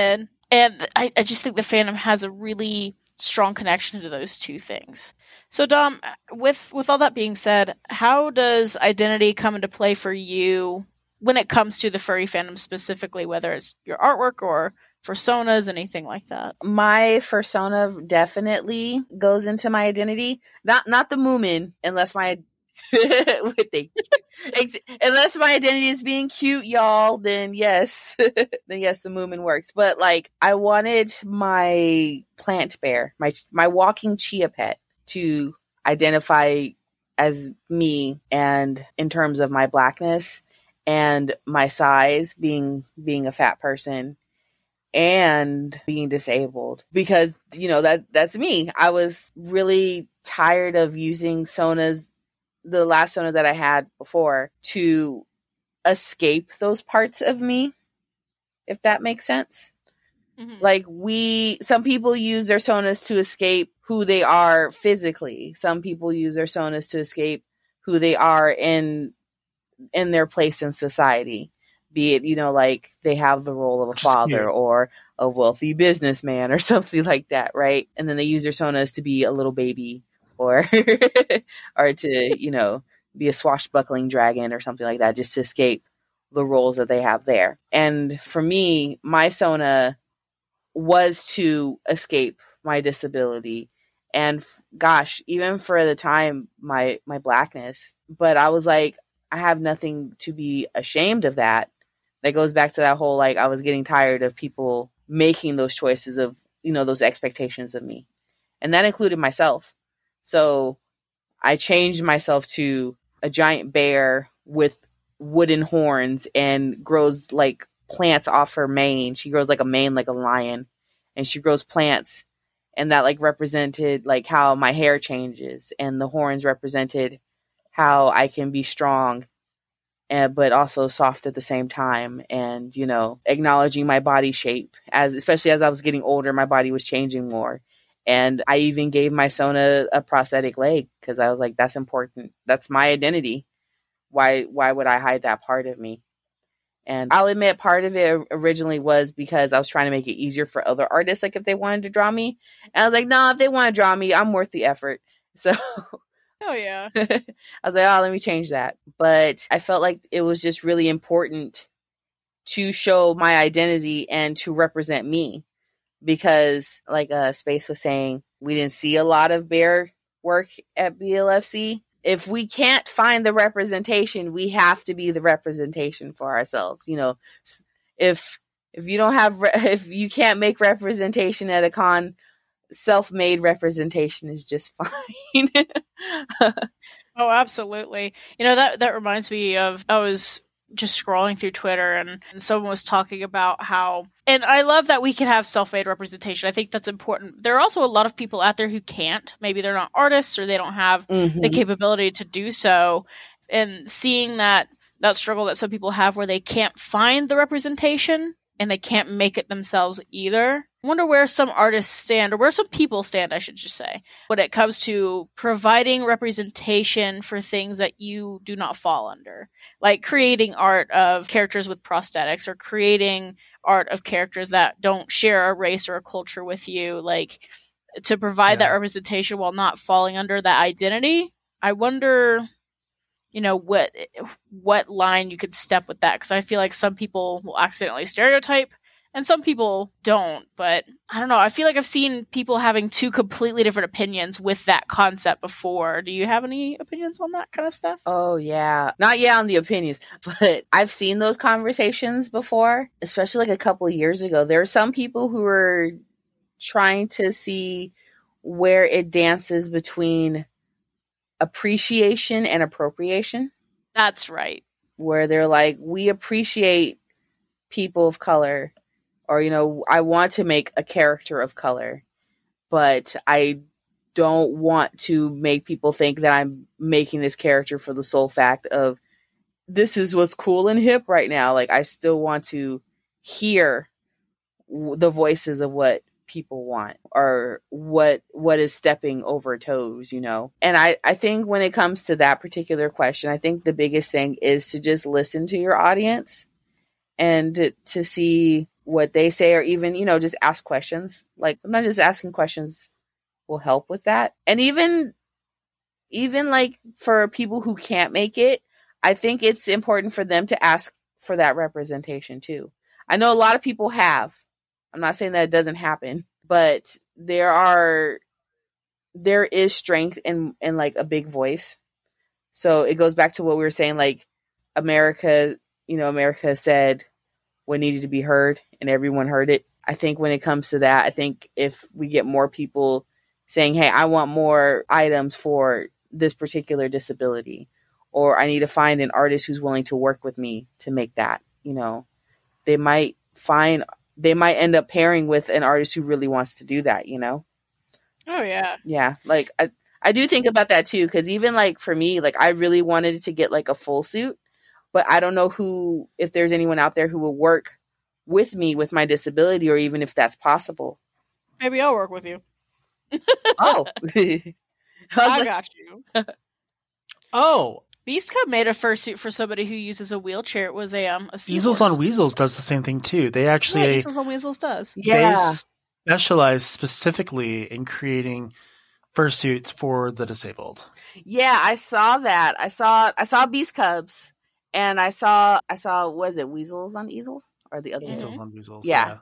And I, I just think the fandom has a really strong connection to those two things. So Dom, with with all that being said, how does identity come into play for you when it comes to the furry fandom specifically, whether it's your artwork or personas, anything like that? My persona definitely goes into my identity. Not not the Moomin, unless my with the, unless my identity is being cute, y'all, then yes. Then yes, the Moomin works. But like I wanted my plant bear, my my walking chia pet, to identify as me, and in terms of my blackness and my size, being being a fat person and being disabled, because you know that that's me. I was really tired of using Sona's, the last Sona that I had before, to escape those parts of me, if that makes sense. Mm-hmm. Like we, some people use their Sonas to escape who they are physically. Some people use their Sonas to escape who they are in in their place in society. Be it, you know, like they have the role of a father yeah. or a wealthy businessman or something like that, right? And then they use their Sonas to be a little baby or or to, you know, be a swashbuckling dragon or something like that, just to escape the roles that they have there. And for me, my Sona was to escape my disability and gosh, even for the time, my my blackness. But I was like, I have nothing to be ashamed of that. That goes back to that whole, like, I was getting tired of people making those choices of, you know, those expectations of me. And that included myself. So I changed myself to a giant bear with wooden horns and grows like plants off her mane. She grows like a mane, like a lion, and she grows plants. And that like represented like how my hair changes, and the horns represented how I can be strong, and, but also soft at the same time. And, you know, acknowledging my body shape, as especially as I was getting older, my body was changing more. And I even gave my Sona a prosthetic leg because I was like, that's important. That's my identity. Why, why would I hide that part of me? And I'll admit part of it originally was because I was trying to make it easier for other artists, like if they wanted to draw me. And I was like, no, nah, if they want to draw me, I'm worth the effort. So oh yeah. I was like, oh, let me change that. But I felt like it was just really important to show my identity and to represent me. Because like uh, Space was saying, we didn't see a lot of bear work at B L F C. If we can't find the representation, we have to be the representation for ourselves. You know, if if you don't have, re- if you can't make representation at a con, self-made representation is just fine. Oh, absolutely. You know, that that reminds me of, I was just scrolling through Twitter and, and someone was talking about how, and I love that we can have self-made representation. I think that's important. There are also a lot of people out there who can't. Maybe they're not artists or they don't have mm-hmm. the capability to do so. And seeing that that struggle that some people have where they can't find the representation and they can't make it themselves either. I wonder where some artists stand, or where some people stand, I should just say, when it comes to providing representation for things that you do not fall under. Like creating art of characters with prosthetics, or creating art of characters that don't share a race or a culture with you. Like, to provide yeah. that representation while not falling under that identity. I wonder, you know, what what line you could step with that, because I feel like some people will accidentally stereotype and some people don't. But I don't know, I feel like I've seen people having two completely different opinions with that concept before. Do you have any opinions on that kind of stuff? Oh yeah, not yeah on the opinions, but I've seen those conversations before, especially like a couple of years ago. There are some people who were trying to see where it dances between appreciation and appropriation. That's right. Where they're like, we appreciate people of color, or, you know, I want to make a character of color, but I don't want to make people think that I'm making this character for the sole fact of this is what's cool and hip right now. Like, I still want to hear the voices of what people want, or what what is stepping over toes, you know. And I I think when it comes to that particular question, I think the biggest thing is to just listen to your audience and to, to see what they say, or even, you know, just ask questions. Like, I'm not just asking questions will help with that. And even, even like for people who can't make it, I think it's important for them to ask for that representation too. I know a lot of people have. I'm not saying that it doesn't happen, but there are, there is strength in, in like a big voice. So it goes back to what we were saying, like America, you know, America said what needed to be heard and everyone heard it. I think when it comes to that, I think if we get more people saying, hey, I want more items for this particular disability, or I need to find an artist who's willing to work with me to make that, you know, they might find, they might end up pairing with an artist who really wants to do that, you know? Oh, yeah. Yeah. Like, I, I do think about that too, because even like for me, like I really wanted to get like a full suit, but I don't know who, if there's anyone out there who will work with me with my disability, or even if that's possible. Maybe I'll work with you. Oh, I, I got you. Oh, Beast Cub made a fursuit for somebody who uses a wheelchair. It was a um a Easels on Weasels does the same thing too. They actually yeah, Easels on Weasels does. Yeah. They specialize specifically in creating fursuits for the disabled. Yeah, I saw that. I saw I saw Beast Cubs, and I saw I saw was it Weasels on Easels or the other Mhm. Easels on Weasels. Yeah. Yeah.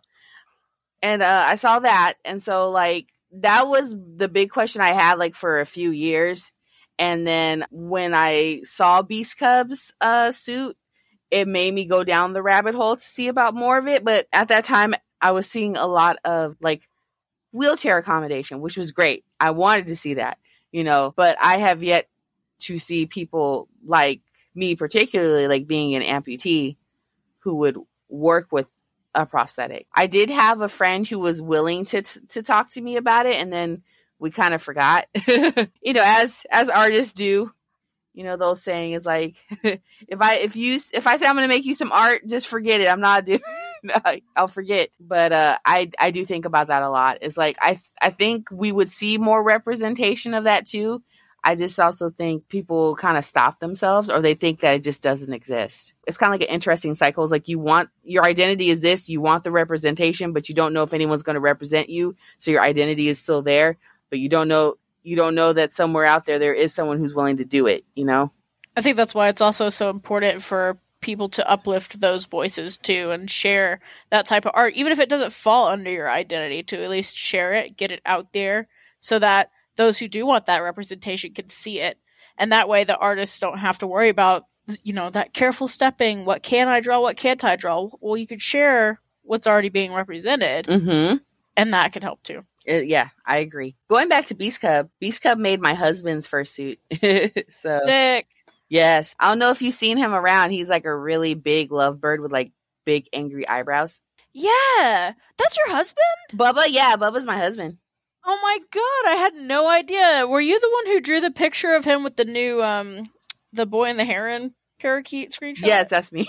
And uh, I saw that, and so like that was the big question I had like for a few years. And then when I saw Beast Cub's uh, suit, it made me go down the rabbit hole to see about more of it. But at that time, I was seeing a lot of like wheelchair accommodation, which was great. I wanted to see that, you know, but I have yet to see people like me, particularly like being an amputee, who would work with a prosthetic. I did have a friend who was willing to t- to talk to me about it, and then we kind of forgot. You know, as as artists do, you know, the old saying is like, if I if you if I say I'm going to make you some art, just forget it. I'm not doing. I'll forget. But uh, I I do think about that a lot. It's like I I think we would see more representation of that too. I just also think people kind of stop themselves, or they think that it just doesn't exist. It's kind of like an interesting cycle. It's like you want, your identity is this, you want the representation, but you don't know if anyone's going to represent you. So your identity is still there, but you don't know, you don't know that somewhere out there, there is someone who's willing to do it, you know? I think that's why it's also so important for people to uplift those voices too and share that type of art, even if it doesn't fall under your identity, to at least share it, get it out there so that those who do want that representation can see it. And that way the artists don't have to worry about, you know, that careful stepping. What can I draw? What can't I draw? Well, you could share what's already being represented, Mm-hmm. and that could help too. Uh, yeah, I agree. Going back to Beast Cub, Beast Cub made my husband's fursuit. So, Sick. yes. I don't know if you've seen him around. He's like a really big lovebird with like big angry eyebrows. Yeah. That's your husband? Bubba, yeah, Bubba's my husband. Oh my god, I had no idea. Were you the one who drew the picture of him with the new, um, the boy and the heron parakeet screenshot? Yes, that's me.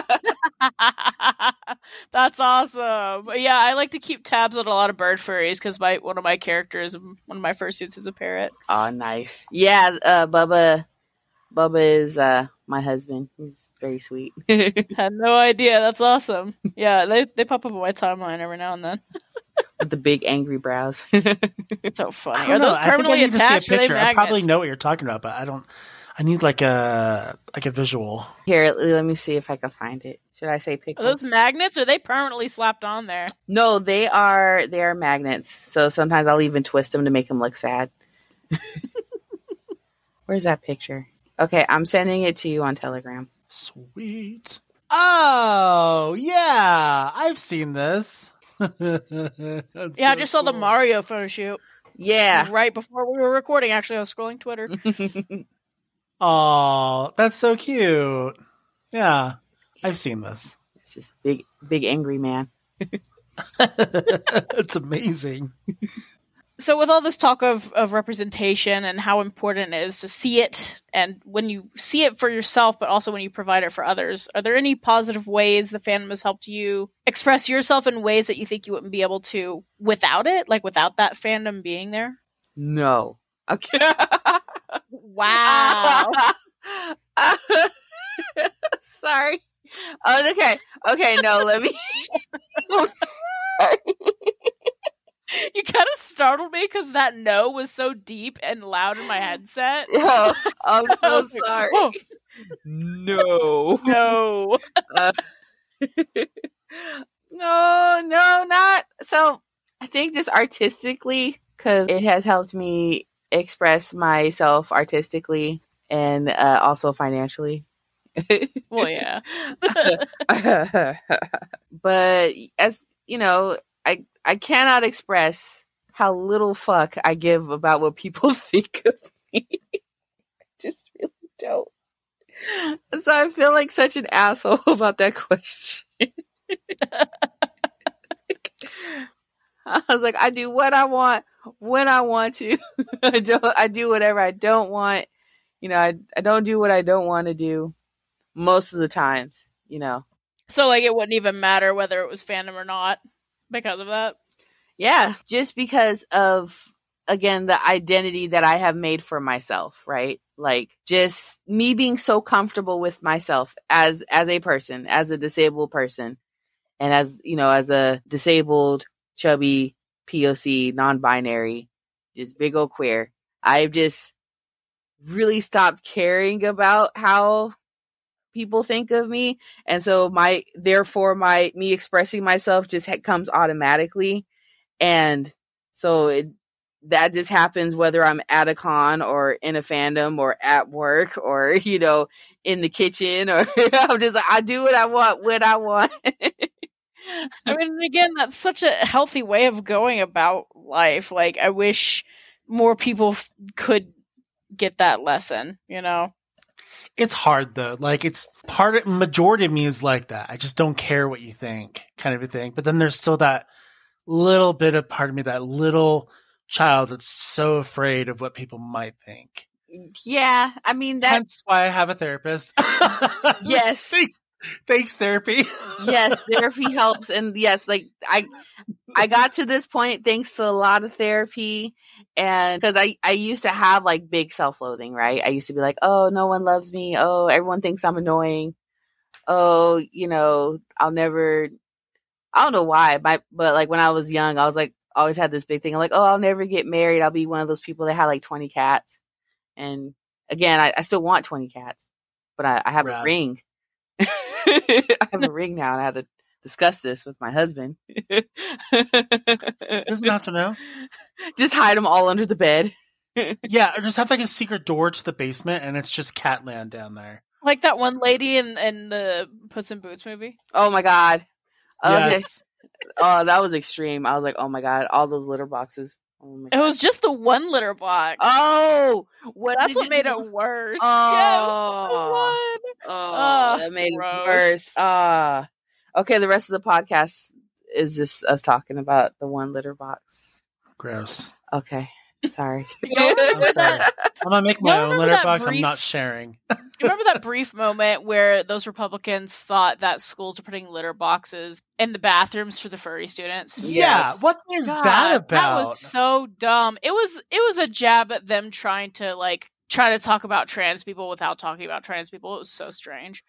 That's awesome. Yeah, I like to keep tabs on a lot of bird furries because my one of my characters, one of my fursuits, is a parrot. Oh, nice. Yeah, uh, Bubba, Bubba is uh, my husband. He's very sweet. Had no idea. That's awesome. Yeah, they they pop up on my timeline every now and then. With the big angry brows. It's so funny. I Are don't know. those I think I permanently need to see a attached? Or are they picture. I probably magnets? know what you're talking about, but I don't. I need like a like a visual. Here, let me see if I can find it. Should I say Are pickles? those magnets? Or are they permanently slapped on there? No, they are they are magnets. So sometimes I'll even twist them to make them look sad. Where's that picture? Okay, I'm sending it to you on Telegram. Sweet. Oh yeah, I've seen this. That's Yeah, I so just saw the cool. Mario photo shoot Yeah. right before we were recording. Actually, I was scrolling Twitter. Oh, that's so cute. Yeah, I've seen this. It's this big big angry man. It's amazing. So with all this talk of, of representation and how important it is to see it, and when you see it for yourself, but also when you provide it for others, are there any positive ways the fandom has helped you express yourself in ways that you think you wouldn't be able to without it? Like without that fandom being there? No. Okay. Wow. Sorry. Oh, okay. Okay, no, let me I'm sorry. You kind of startled me because that no was so deep and loud in my headset. Yo, I'm I so was like, sorry. "Whoa." No. No. Uh, no, no, not. So I think just artistically, because it has helped me express myself artistically and uh, also financially. Well, yeah. But as you know, I I cannot express how little fuck I give about what people think of me. I just really don't. So I feel like such an asshole about that question. I was like, I do what I want when I want to. I don't. I do whatever I don't want. You know, I I don't do what I don't want to do most of the times. You know. So, like, it wouldn't even matter whether it was fandom or not because of that? Yeah, just because of, again, the identity that I have made for myself, right? Like, just me being so comfortable with myself as as a person, as a disabled person, and as, you know, as a disabled, chubby, P O C, non-binary, just big old queer. I've just really stopped caring about how people think of me, and so my therefore my me expressing myself just ha- comes automatically, and so it that just happens whether I'm at a con or in a fandom or at work or, you know, in the kitchen, or I'm just like, I do what I want when I want. I mean, again, that's such a healthy way of going about life. Like, I wish more people f- could get that lesson, you know? It's hard though. Like, it's part of, majority of me is like that. I just don't care what you think, kind of a thing. But then there's still that little bit of part of me, that little child that's so afraid of what people might think. Yeah, I mean, that's Hence why I have a therapist. Yes. Thanks, thanks therapy. Yes, therapy helps. And yes, like I I got to this point thanks to a lot of therapy. And because I, I used to have like big self-loathing, right? I used to be like, oh, no one loves me. Oh, everyone thinks I'm annoying. Oh, you know, I'll never, I don't know why, my, but like when I was young, I was like, always had this big thing. I'm like, oh, I'll never get married. I'll be one of those people that had like twenty cats. And again, I, I still want twenty cats, but I, I have Rad. a ring. I have a ring now, and I have to discuss this with my husband. Doesn't have to know. Just hide them all under the bed. Yeah, or just have like a secret door to the basement, and it's just Catland down there. Like that one lady in, in the Puss in Boots movie. Oh my god. Okay. Yes. Oh, that was extreme. I was like, oh my god, all those litter boxes. Oh my It god. was just the one litter box. Oh, what That's did what you made do? it worse. Oh, Yeah, it was the one. oh, Ugh, that made gross. it worse. Ah, okay. The rest of the podcast is just us talking about the one litter box. Gross. Okay, sorry. Y'all remember I'm sorry. that? I'm gonna make my Y'all own remember litter that box. I'm brief- not sharing. You remember that brief moment where those Republicans thought that schools were putting litter boxes in the bathrooms for the furry students? Yeah. Yes. What is God, that about? That was so dumb. It was it was a jab at them trying to like try to talk about trans people without talking about trans people. It was so strange.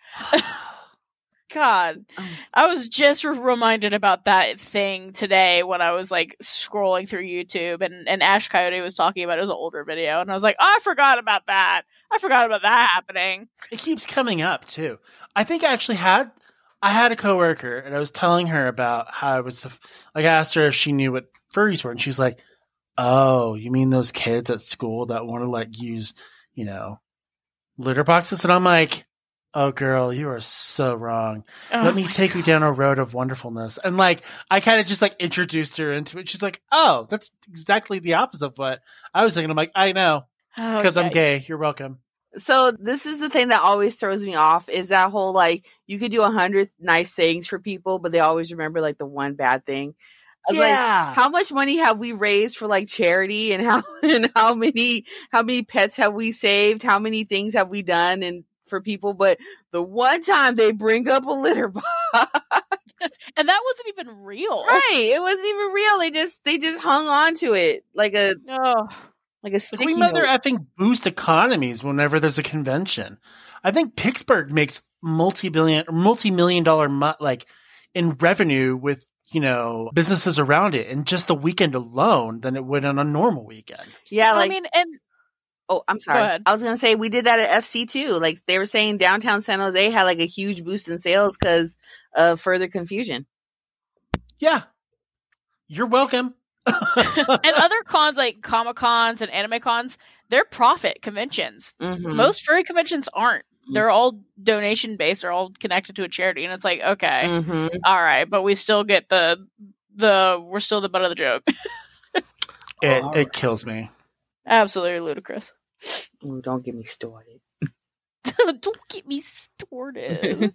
God, Oh. I was just re- reminded about that thing today when I was like scrolling through YouTube, and, and Ash Coyote was talking about it. It was an older video, and I was like, oh, I forgot about that. I forgot about that happening. It keeps coming up too. I think I actually had I had a coworker, and I was telling her about how I was like, I asked her if she knew what furries were, and she's like, "Oh, you mean those kids at school that want to like use, you know, litter boxes?" And I'm like, "Oh, girl, you are so wrong. Oh Let me my take you God. down a road of wonderfulness." And like, I kind of just like introduced her into it. She's like, "Oh, that's exactly the opposite of what I was thinking." I'm like, "I know, Oh, because I'm yikes. gay. You're welcome." So this is the thing that always throws me off is that whole like you could do a hundred nice things for people, but they always remember like the one bad thing. I was like, Yeah. how much money have we raised for like charity, and how and how many how many pets have we saved? How many things have we done and for people? But the one time they bring up a litter box, And that wasn't even real. right? It wasn't even real. They just they just hung on to it like a Oh. like a Like, sticky we mother note. effing boost economies whenever there's a convention. I think Pittsburgh makes multi-billion, multi-million dollar mo- like in revenue with you know, businesses around it in just the weekend alone than it would on a normal weekend. Yeah, Well, like I mean, and oh, I'm Go sorry. ahead. I was gonna say we did that at F C too. Like they were saying, downtown San Jose had like a huge boost in sales because of further confusion. Yeah, you're welcome. and other cons like Comic Cons and anime cons, they're profit conventions. Mhm. Most furry conventions aren't. They're all donation based or all connected to a charity, and it's like, okay, Mhm. all right, but we still get the the we're still the butt of the joke. It Oh, it kills me. Absolutely ludicrous. Ooh, don't get me started. Don't get me started.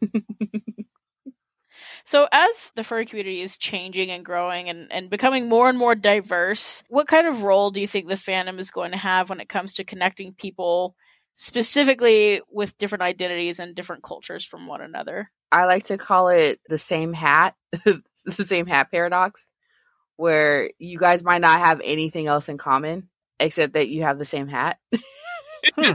So as the furry community is changing and growing and, and becoming more and more diverse, what kind of role do you think the fandom is going to have when it comes to connecting people specifically with different identities and different cultures from one another? I like to call it the same hat, the same hat paradox, where you guys might not have anything else in common except that you have the same hat. Hmm.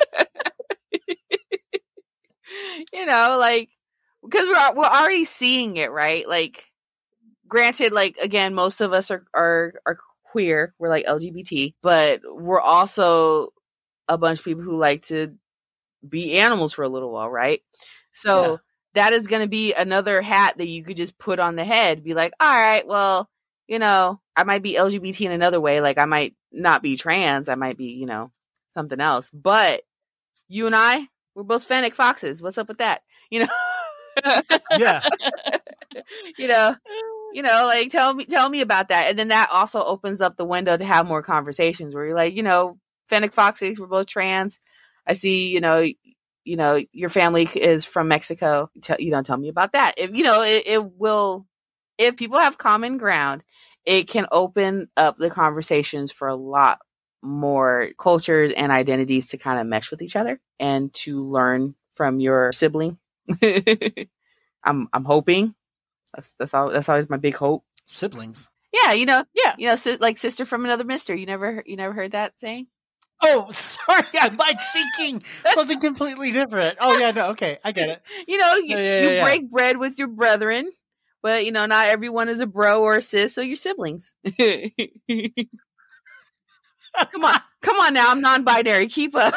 You know, like, because we're we're already seeing it, right? Like, granted, like again, most of us are are are queer. We're like L G B T, but we're also a bunch of people who like to be animals for a little while, right? So Yeah. that is going to be another hat that you could just put on the head. Be like, all right, well, you know, I might be L G B T in another way. Like, I might not be trans. I might be, you know, something else. But you and I, we're both fennec foxes. What's up with that? You know. Yeah. you know, you know, like tell me, tell me about that. And then that also opens up the window to have more conversations where you're like, you know, fennec foxes, we're both trans. I see, you know, you know, your family is from Mexico. Tell, you know, tell me about that. If, you know, it, it will, if people have common ground, it can open up the conversations for a lot more cultures and identities to kind of mesh with each other and to learn from your sibling. I'm I'm hoping that's that's all that's always my big hope. Siblings. Yeah, you know, Yeah. you know, si- like sister from another mister. You never you never heard that saying? Oh, sorry. I'm like thinking something completely different. Oh, yeah. No. Okay. I get it. You know, you, Yeah, yeah, you yeah, yeah. break bread with your brethren, but you know, not everyone is a bro or a sis, so you're siblings. Come on, come on now. I'm non-binary. Keep up.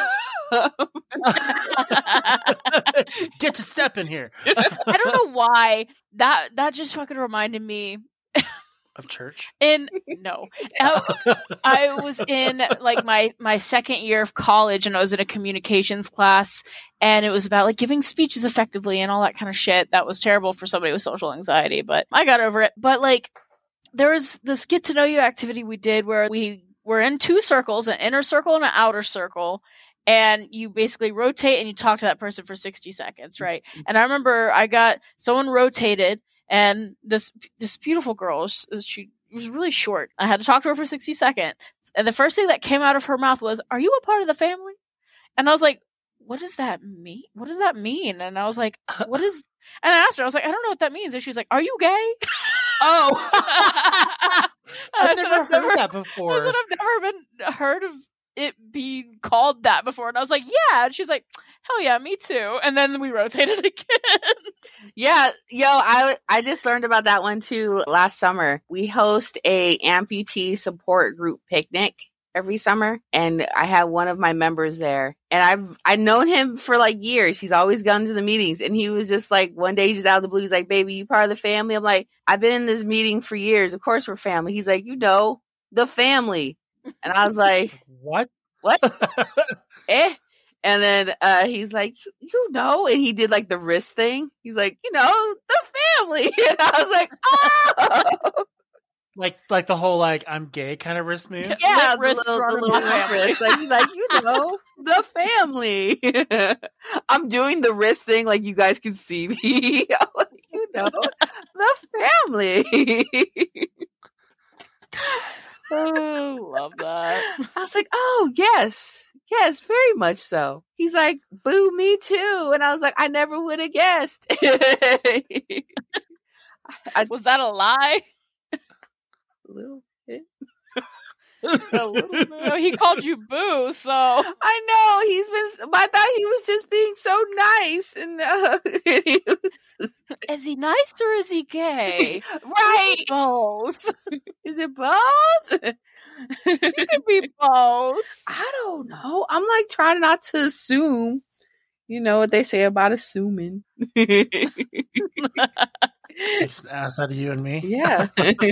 Get to step in here. I don't know why that that just fucking reminded me Of church. in no I, I was in like my my second year of college and I was in a communications class and it was about like giving speeches effectively and all that kind of shit. That was terrible for somebody with social anxiety, but I got over it. But like there was this get to know you activity we did where we were in two circles, an inner circle and an outer circle. And you basically rotate and you talk to that person for sixty seconds, right? And I remember I got someone rotated, and this this beautiful girl, she, she was really short. I had to talk to her for sixty seconds, and the first thing that came out of her mouth was, "Are you a part of the family?" And I was like, "What does that mean? What does that mean?" And I was like, "What is?" And I asked her, I was like, "I don't know what that means." And she was like, "Are you gay?" Oh, And I I've said, never "I've heard never- that I before. said, I've never been heard of it being called that before. And I was like, yeah. And she's like, hell yeah, me too. And then we rotated again. Yeah, yo, I I just learned about that one too last summer. We host a amputee support group picnic every summer, and I had one of my members there, and I've I've known him for like years. He's always gone to the meetings, and he was just like one day, he's just out of the blue, he's like, "Baby, you part of the family?" I'm like, "I've been in this meeting for years. Of course we're family." He's like, "You know, the family," and I was like, What? "What?" eh. And then uh, he's like, you know, and he did like the wrist thing. He's like, you know, the family. And I was like, oh, Like, like the whole like I'm gay kind of wrist move. yeah, Lip the wrists little, the running little the lip family. wrist. Like he's like, you know, the family. I'm doing the wrist thing, like you guys can see me. I'm like, you know, the family. Oh, love that. I was like, oh yes. Yes, very much so. He's like, boo, me too. And I was like, I never would have guessed. I, Was that a lie? a little bit. A little bit. Oh, he called you boo, so I know he's been. I thought he was just being so nice, and uh, he was, is he nice or is he gay? Right. Both. Is it both? It could be both. I don't know. I'm like trying not to assume. You know what they say about assuming. Makes an ass out of you and me. Yeah.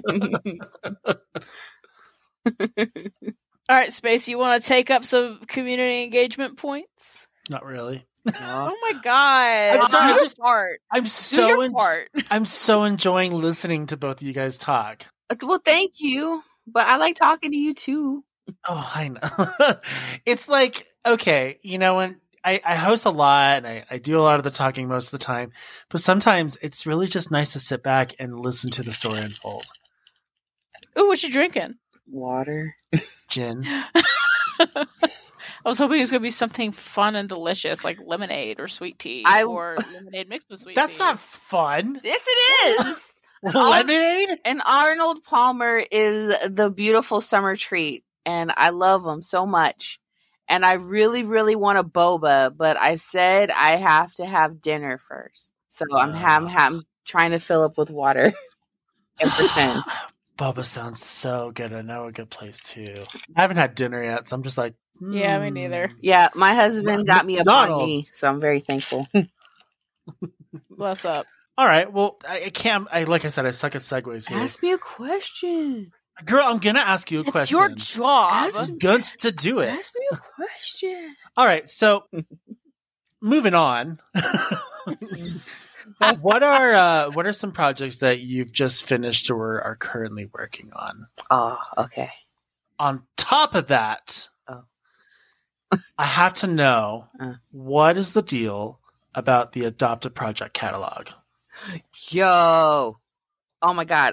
All right, Space, you want to take up some community engagement points? Not really. Oh my god! I'm sorry, Do your just- part. I'm Do so your en- part. I'm so enjoying listening to both of you guys talk. Well, thank you. But I like talking to you too. Oh, I know. It's like, okay, you know, when I, I host a lot and I, I do a lot of the talking most of the time, but sometimes it's really just nice to sit back and listen to the story unfold. Ooh, what you drinking? Water. Gin. I was hoping it was going to be something fun and delicious, like lemonade or sweet tea, I- or lemonade mixed with sweet That's tea. not fun. Yes, it is. Lemonade? And Arnold Palmer is the beautiful summer treat. And I love him so much. And I really, really want a boba, but I said I have to have dinner first. So I'm, ha- I'm, ha- I'm trying to fill up with water and pretend. Boba sounds so good. I know a good place too. I haven't had dinner yet, so I'm just like, Yeah, me hmm. neither. Yeah, my husband got me a banh mi, McDonald's. so I'm very thankful. Bless up. All right. Well, I, I can't. I like I said, I suck at segues here. Ask me a question. Girl, I'm gonna ask you a It's question. your job. Ask- I'm guts to do it. Ask me a question. All right. So, moving on. what are uh, what are some projects that you've just finished or are currently working on? Oh, okay. On top of that, Oh. I have to know Uh. what is the deal about the Adopted Project catalog. Yo. Oh my God.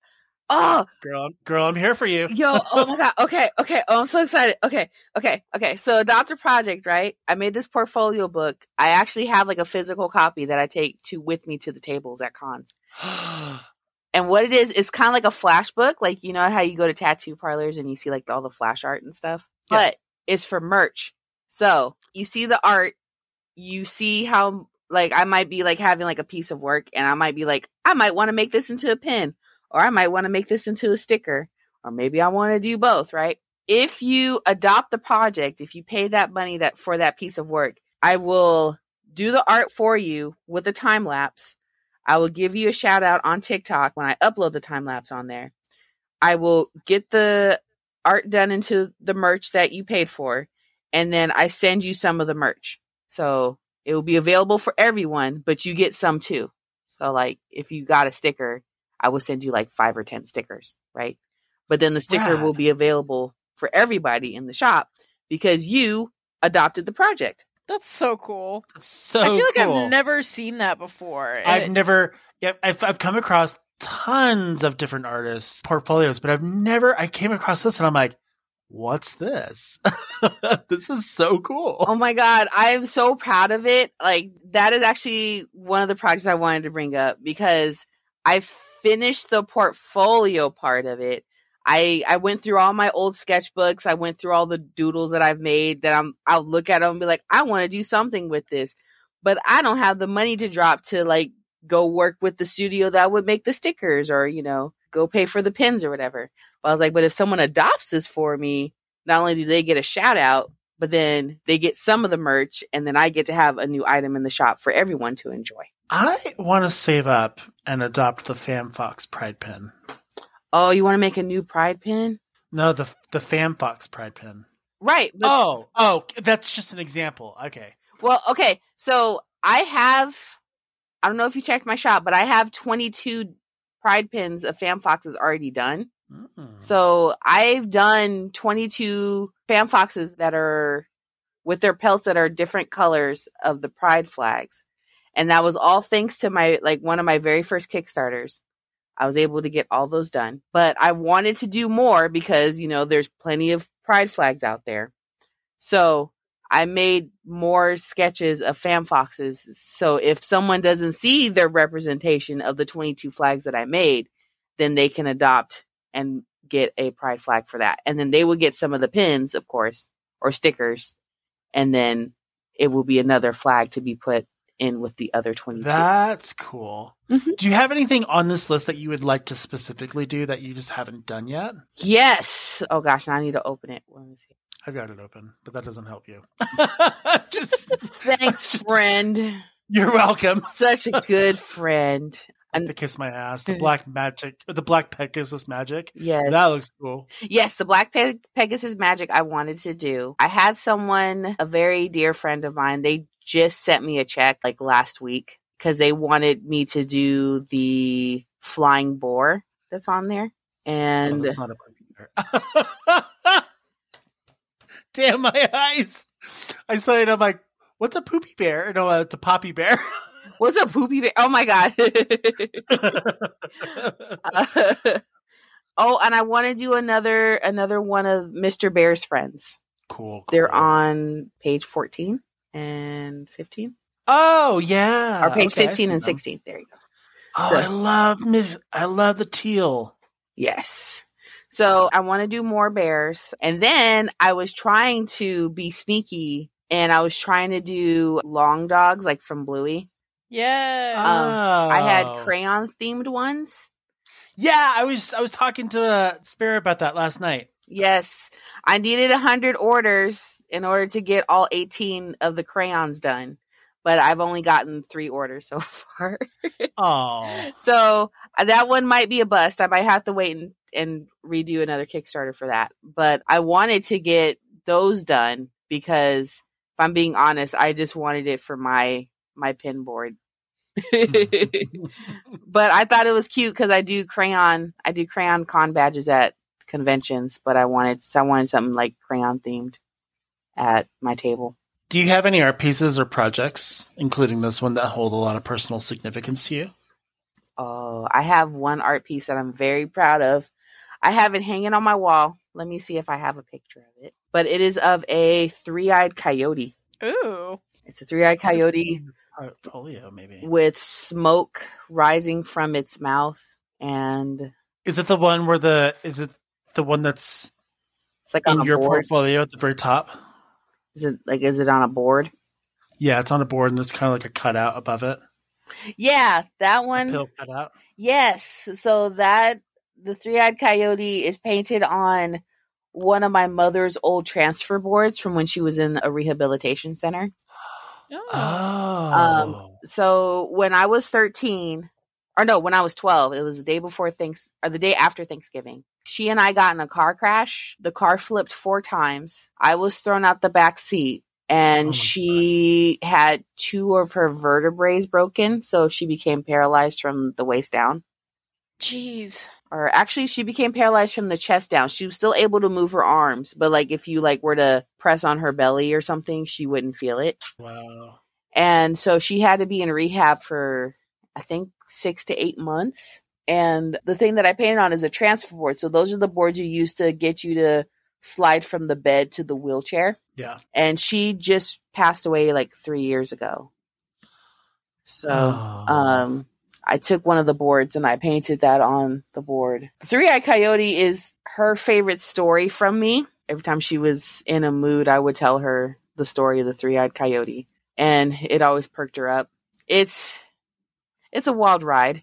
Oh, Girl, girl, I'm here for you. yo. Oh my God. Okay. Okay. Oh, I'm so excited. Okay. Okay. Okay. So Adopt a Project, right? I made this portfolio book. I actually have like a physical copy that I take to with me to the tables at cons. And what it is, it's kind of like a flash book. Like, you know how you go to tattoo parlors and you see like all the flash art and stuff? Yeah. But it's for merch. So you see the art, you see how, like, I might be like having like a piece of work and I might be like, I might want to make this into a pin, or I might want to make this into a sticker, or maybe I want to do both, right? If you adopt the project, if you pay that money that for that piece of work, I will do the art for you with a time lapse. I will give you a shout out on TikTok when I upload the time lapse on there. I will get the art done into the merch that you paid for, and then I send you some of the merch. So it will be available for everyone, but you get some too. So like if you got a sticker, I will send you like five or ten stickers, right? But then the sticker Rad. will be available for everybody in the shop because you adopted the project. That's so cool. So I feel like cool. I've never seen that before. and I've it- never. Yeah, I've I've come across tons of different artists' portfolios, but I've never. I came across this, and I'm like, "What's this? This is so cool." Oh my God. I am so proud of it. Like that is actually one of the projects I wanted to bring up because I finished the portfolio part of it. I, I went through all my old sketchbooks. I went through all the doodles that I've made that I'm, I'll look at them and be like, I want to do something with this, but I don't have the money to drop to like go work with the studio that would make the stickers or, you know, go pay for the pins or whatever. But I was like, but if someone adopts this for me, not only do they get a shout out, but then they get some of the merch and then I get to have a new item in the shop for everyone to enjoy. I want to save up and adopt the Fam Fox Pride pin. Oh, you want to make a new pride pin? No, the the Fam Fox Pride pin. Right. But, Oh, oh, that's just an example. Okay. well, okay. So I have, I don't know if you checked my shop, but I have twenty-two pride pins of Fam Foxes already done. Mm. So I've done twenty-two Fam Foxes that are with their pelts that are different colors of the pride flags. And that was all thanks to my, like one of my very first Kickstarters. I was able to get all those done, but I wanted to do more because, you know, there's plenty of pride flags out there. So I made more sketches of Fam Foxes. So if someone doesn't see their representation of the twenty-two flags that I made, then they can adopt and get a pride flag for that. And then they will get some of the pins, of course, or stickers. And then it will be another flag to be put in with the other twenty-two. That's cool. Mm-hmm. Do you have anything on this list that you would like to specifically do that you just haven't done yet? Yes. Oh gosh, now I need to open it. Let me see. I've got it open, but that doesn't help you. just thanks, friend. You're welcome. Such a good friend. And to kiss my ass, the black magic, the black Pegasus magic. Yes, that looks cool. Yes, the black Pe- Pegasus magic I wanted to do. I had someone, a very dear friend of mine, they just sent me a check like last week because they wanted me to do the flying boar that's on there. And oh, that's not a bear. Damn my eyes! I saw it. I'm like, what's a poopy bear? No, uh, it's a poppy bear. What's a poopy bear? Oh my god! uh, oh, and I want to do another another one of Mister Bear's friends. Cool. cool. They're on page fourteen and fifteen. Oh yeah, or page okay, fifteen and sixteen. There you go. Oh, so, I love Miss. I love the teal. Yes. So I want to do more bears, and then I was trying to be sneaky, and I was trying to do long dogs like from Bluey. Yeah. Um, oh. I had crayon themed ones. Yeah, I was I was talking to uh, Spirit about that last night. Yes, I needed a hundred orders in order to get all eighteen of the crayons done, but I've only gotten three orders so far. Oh, so uh, that one might be a bust. I might have to wait and, and redo another Kickstarter for that. But I wanted to get those done because, if I'm being honest, I just wanted it for my my pin board. But I thought it was cute because I do crayon I do crayon con badges at conventions, but I wanted I wanted something like crayon themed at my table. Do you have any art pieces or projects, including this one, that hold a lot of personal significance to you? Oh, I have one art piece that I'm very proud of. I have it hanging on my wall. Let me see if I have a picture of it. But it is of a three-eyed coyote. Ooh. It's a three-eyed coyote Portfolio, maybe, with smoke rising from its mouth. And is it the one where the is it the one that's it's like in on your a board? portfolio at the very top? Is it like is it on a board? Yeah, it's on a board, and there's kind of like a cutout above it. Yeah, that one. A pill cutout. Yes. So that the three-eyed coyote is painted on one of my mother's old transfer boards from when she was in a rehabilitation center. Oh. Um, so when I was thirteen, or no, when I was twelve, it was the day before thanks or the day after Thanksgiving. She and I got in a car crash. The car flipped four times. I was thrown out the back seat, and oh she God. had two of her vertebrae broken, so she became paralyzed from the waist down. Jeez. Or actually, she became paralyzed from the chest down. She was still able to move her arms, but like if you like were to press on her belly or something, she wouldn't feel it. Wow. And so she had to be in rehab for, I think, six to eight months. And the thing that I painted on is a transfer board. So those are the boards you use to get you to slide from the bed to the wheelchair. Yeah. And she just passed away like three years ago. So, oh. um, I took one of the boards and I painted that on the board. The Three-Eyed Coyote is her favorite story from me. Every time she was in a mood, I would tell her the story of the Three-Eyed Coyote. And it always perked her up. It's it's a wild ride.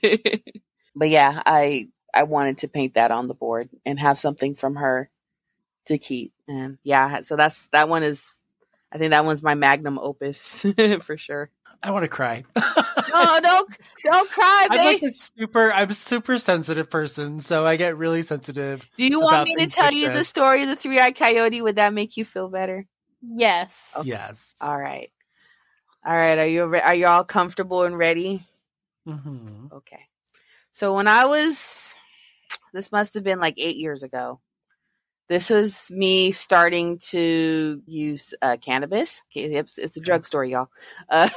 But yeah, I I wanted to paint that on the board and have something from her to keep. And yeah, so that's that one is I think that one's my magnum opus for sure. I want to cry. No, don't don't cry, babe. I'm like a super. I'm a super sensitive person, so I get really sensitive. Do you want me to things tell like you this. the story of the Three-Eyed Coyote? Would that make you feel better? Yes. Okay. Yes. All right. All right. Are you re- are you all comfortable and ready? Mm-hmm. Okay. So when I was, this must have been like eight years ago. This was me starting to use uh, cannabis. Okay, it's, it's a drugstore, y'all. Uh,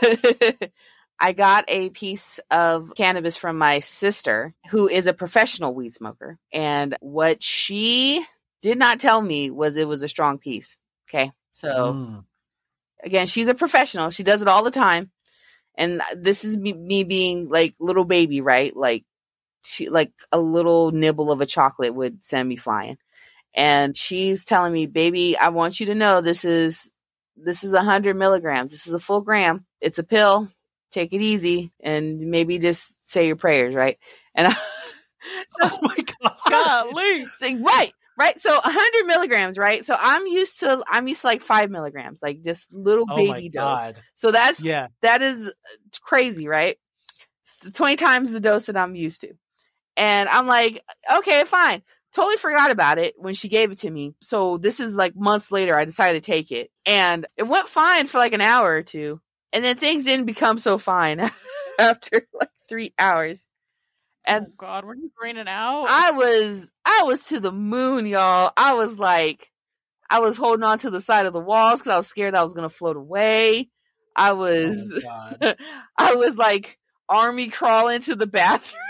I got a piece of cannabis from my sister, who is a professional weed smoker. And what she did not tell me was it was a strong piece. Okay. So Mm. again, she's a professional. She does it all the time. And this is me, me being like little baby, right? Like, she, like a little nibble of a chocolate would send me flying. And she's telling me, baby, I want you to know this is this is a hundred milligrams. This is a full gram. It's a pill. Take it easy and maybe just say your prayers, right? And I, so, oh my god, golly. so, right, right. So a hundred milligrams, right? So I'm used to I'm used to like five milligrams, like just little oh baby my dose. god. So that's Yeah. that is crazy, right? It's twenty times the dose that I'm used to, and I'm like, okay, fine. Totally forgot about it when she gave it to me. So this is like months later, I decided to take it, and it went fine for like an hour or two. And then things didn't become so fine after like three hours. And oh God, were you greening out? I was, I was to the moon, y'all. I was like, I was holding on to the side of the walls because I was scared I was going to float away. I was, oh god. I was like army crawling to the bathroom.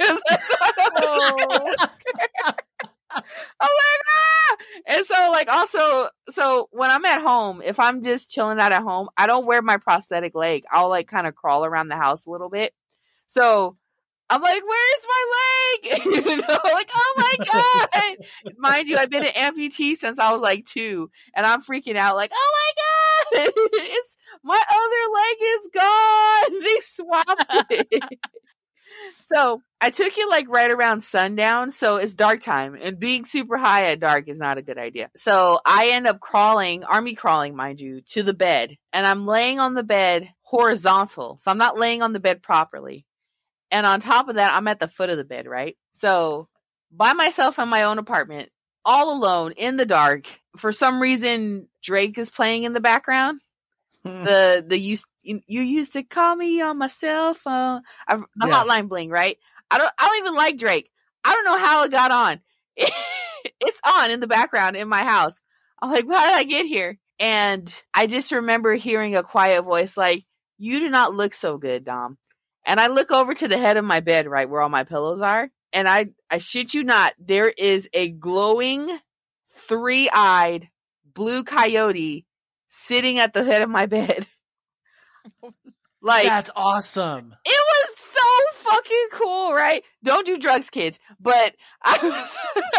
oh. I'm like, ah! And so, like, also, so when I'm at home, if I'm just chilling out at home, I don't wear my prosthetic leg. I'll, like, kind of crawl around the house a little bit. So I'm like, where's my leg? You know, like, oh my God. Mind you, I've been an amputee since I was, like, two. And I'm freaking out, like, oh my God. It's, my other leg is gone. They swapped it. So I took it like right around sundown. So it's dark time, and being super high at dark is not a good idea. So I end up crawling, army crawling, mind you, to the bed, and I'm laying on the bed horizontal. So I'm not laying on the bed properly. And on top of that, I'm at the foot of the bed, right? So by myself in my own apartment, all alone in the dark. For some reason, Drake is playing in the background. the the you you used to call me on my cell phone. I, the yeah. hotline bling, right? I don't I don't even like Drake. I don't know how it got on. It, it's on in the background in my house. I'm like, how did I get here? And I just remember hearing a quiet voice like, "You do not look so good, Dom." And I look over to the head of my bed, right where all my pillows are, and I I shit you not, there is a glowing, three-eyed blue coyote sitting at the head of my bed. Like, that's awesome. It was so fucking cool, right? Don't do drugs, kids. But I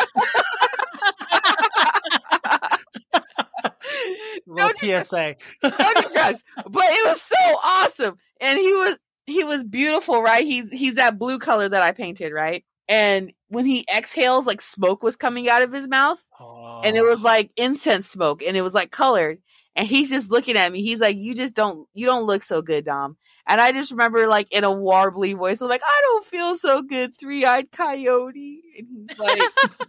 was Little P S A. Do, don't do drugs. But it was so awesome. And he was he was beautiful, right? He's he's that blue color that I painted, right? And when he exhales, like smoke was coming out of his mouth. Oh. And it was like incense smoke, and it was like colored. And he's just looking at me. He's like, you just don't, you don't look so good, Dom. And I just remember like in a warbly voice, I'm like, I don't feel so good, three-eyed coyote. And he's like,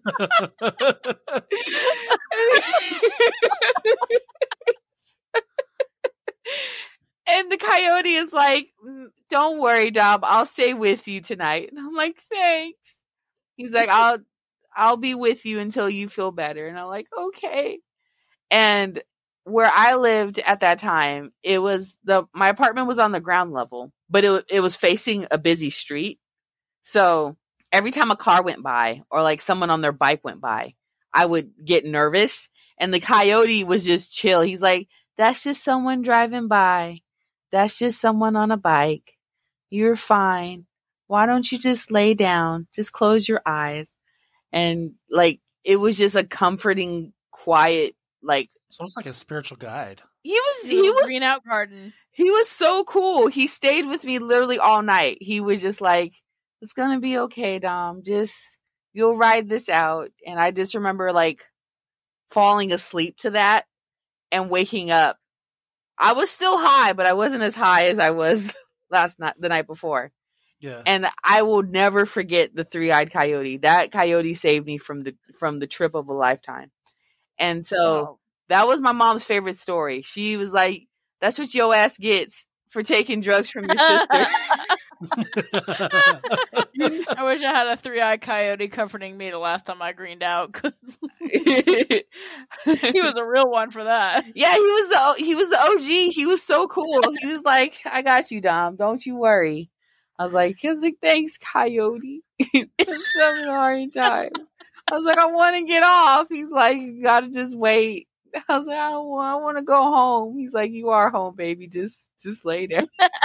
and the coyote is like, don't worry, Dom, I'll stay with you tonight. And I'm like, thanks. He's like, I'll, I'll be with you until you feel better. And I'm like, okay. And where I lived at that time, it was the my apartment was on the ground level, but it it was facing a busy street. So every time a car went by or like someone on their bike went by, I would get nervous. And the coyote was just chill. He's like, "That's just someone driving by. That's just someone on a bike. You're fine. Why don't you just lay down? Just close your eyes." And like it was just a comforting, quiet, like. Sounds like a spiritual guide. He was, he was, green out garden. He was so cool. He stayed with me literally all night. He was just like, it's going to be okay, Dom. Just, you'll ride this out. And I just remember like falling asleep to that and waking up. I was still high, but I wasn't as high as I was last night, the night before. Yeah. And I will never forget the three-eyed coyote. That coyote saved me from the, from the trip of a lifetime. And so, oh. That was my mom's favorite story. She was like, that's what your ass gets for taking drugs from your sister. I wish I had a three-eyed coyote comforting me the last time I greened out. He was a real one for that. Yeah, he was the he was the O G. He was so cool. He was like, I got you, Dom. Don't you worry. I was like, I was like, thanks, coyote. It's having a hard time. I was like, I want to get off. He's like, you gotta just wait. I was like, I don't want, I want to go home. He's like, you are home, baby. Just, just lay there.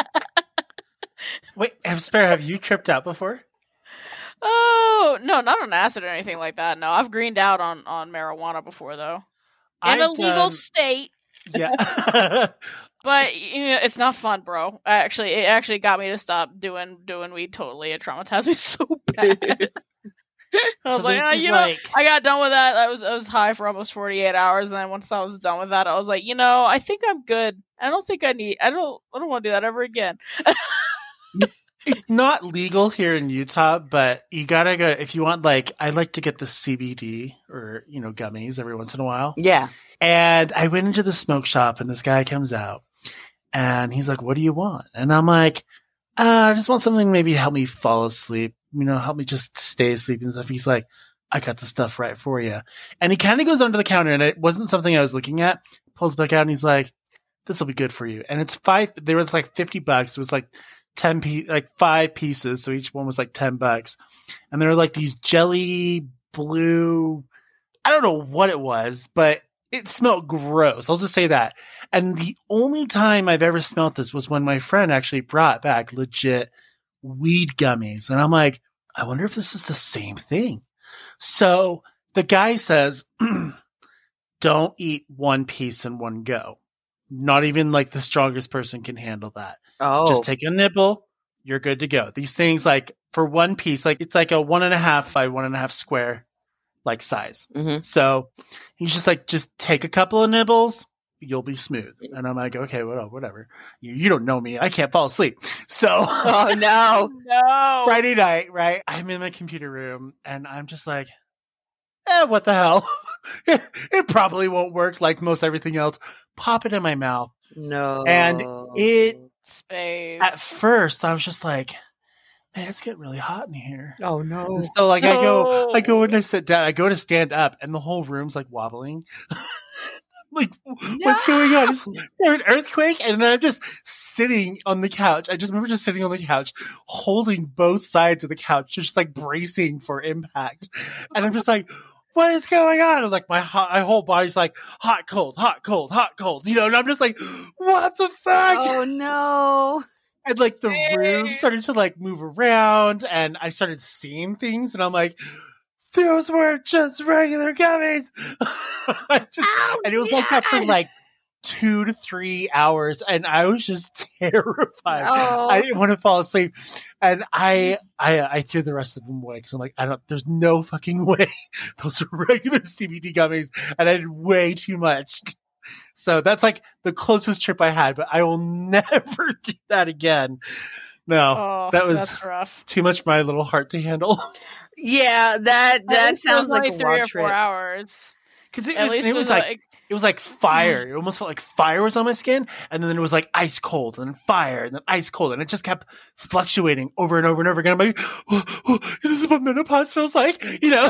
Wait, Spare, have you tripped out before? Oh, no, not on acid or anything like that. No, I've greened out on, on marijuana before, though. In I've a legal done... state. Yeah. But you know, it's not fun, bro. I actually, it actually got me to stop doing doing weed. Totally, it traumatized me so bad. I was So like, this ah, is you know, like- I got done with that. I was I was high for almost forty-eight hours, and then once I was done with that, I was like, you know, I think I'm good. I don't think I need. I don't. I don't want to do that ever again. It's not legal here in Utah, but you gotta go if you want. Like, I like to get the C B D or you know gummies every once in a while. Yeah. And I went into the smoke shop, and this guy comes out, and he's like, "What do you want?" And I'm like, uh, "I just want something maybe to help me fall asleep. You know, help me just stay asleep and stuff." He's like, "I got the stuff right for you." And he kind of goes onto the counter, and it wasn't something I was looking at. Pulls back out, and he's like, "This will be good for you." And it's five. There was like fifty bucks. It was like ten piece, like five pieces. So each one was like ten bucks. And they were like these jelly blue. I don't know what it was, but it smelled gross. I'll just say that. And the only time I've ever smelled this was when my friend actually brought back legit weed gummies. And I'm like, I wonder if this is the same thing. So the guy says, don't eat one piece in one go. Not even like the strongest person can handle that. Oh. Just take a nibble. You're good to go. These things, like for one piece, like it's like a one and a half by one and a half square like size. Mm-hmm. So he's just like, just take a couple of nibbles. You'll be smooth. And I'm like, okay, well, whatever. You, you don't know me. I can't fall asleep. So Oh no. No. Friday night, right? I'm in my computer room and I'm just like, eh, what the hell? it, it probably won't work like most everything else. Pop it in my mouth. No. And it, Space. at first, I was just like, man, it's getting really hot in here. Oh no. And so like I go, No. I go and I sit down, I go to stand up and the whole room's like wobbling. Like, what's going on? Is there an earthquake? And then I'm just sitting on the couch. I just remember just sitting on the couch, holding both sides of the couch, just like bracing for impact. And I'm just like, what is going on? And like my hot, my whole body's like hot, cold, hot, cold, hot, cold. You know, and I'm just like, what the fuck? Oh no. And like the room started to like move around and I started seeing things and I'm like, those weren't just regular gummies. I just, Oh, and it was like that for God. like two to three hours and I was just terrified. Oh. I didn't want to fall asleep. And I, I, I threw the rest of them away because I'm like, I don't, there's no fucking way. Those are regular C B D gummies and I did way too much. So that's like the closest trip I had, but I will never do that again. No, Oh, that was that's rough. too much for my little heart to handle. Yeah, that At that least it was sounds like only a three wild or trip. four hours. Because it At was, least it was like, like it was like fire. It almost felt like fire was on my skin, and then it was like ice cold, and then fire, and then ice cold, and it just kept fluctuating over and over and over again. I'm like, oh, oh, is this what menopause feels like? You know,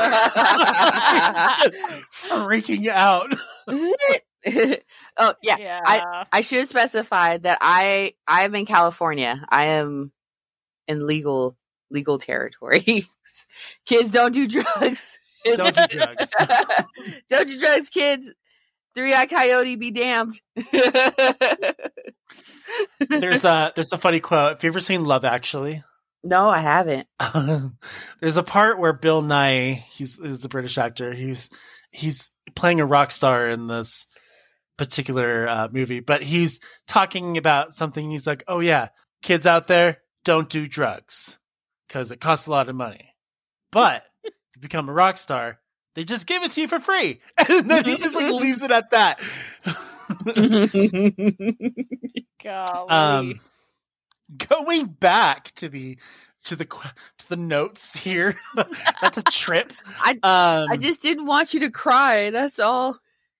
just freaking out. This is it. Oh yeah. yeah. I I should specify that I I'm in California. I am in legal legal territory. Kids don't do drugs. Don't do drugs. Don't do drugs, kids. Three-eyed coyote be damned. There's a there's a funny quote. Have you ever seen Love Actually? No, I haven't. There's a part where Bill Nye, he's is a British actor. He's he's playing a rock star in this particular uh, movie, but he's talking about something. He's like, "Oh yeah, kids out there, don't do drugs because it costs a lot of money. But if you become a rock star, they just give it to you for free." And then he just like leaves it at that. Golly. um, going back to the to the to the notes here. That's a trip. I Um, I just didn't want you to cry. That's all.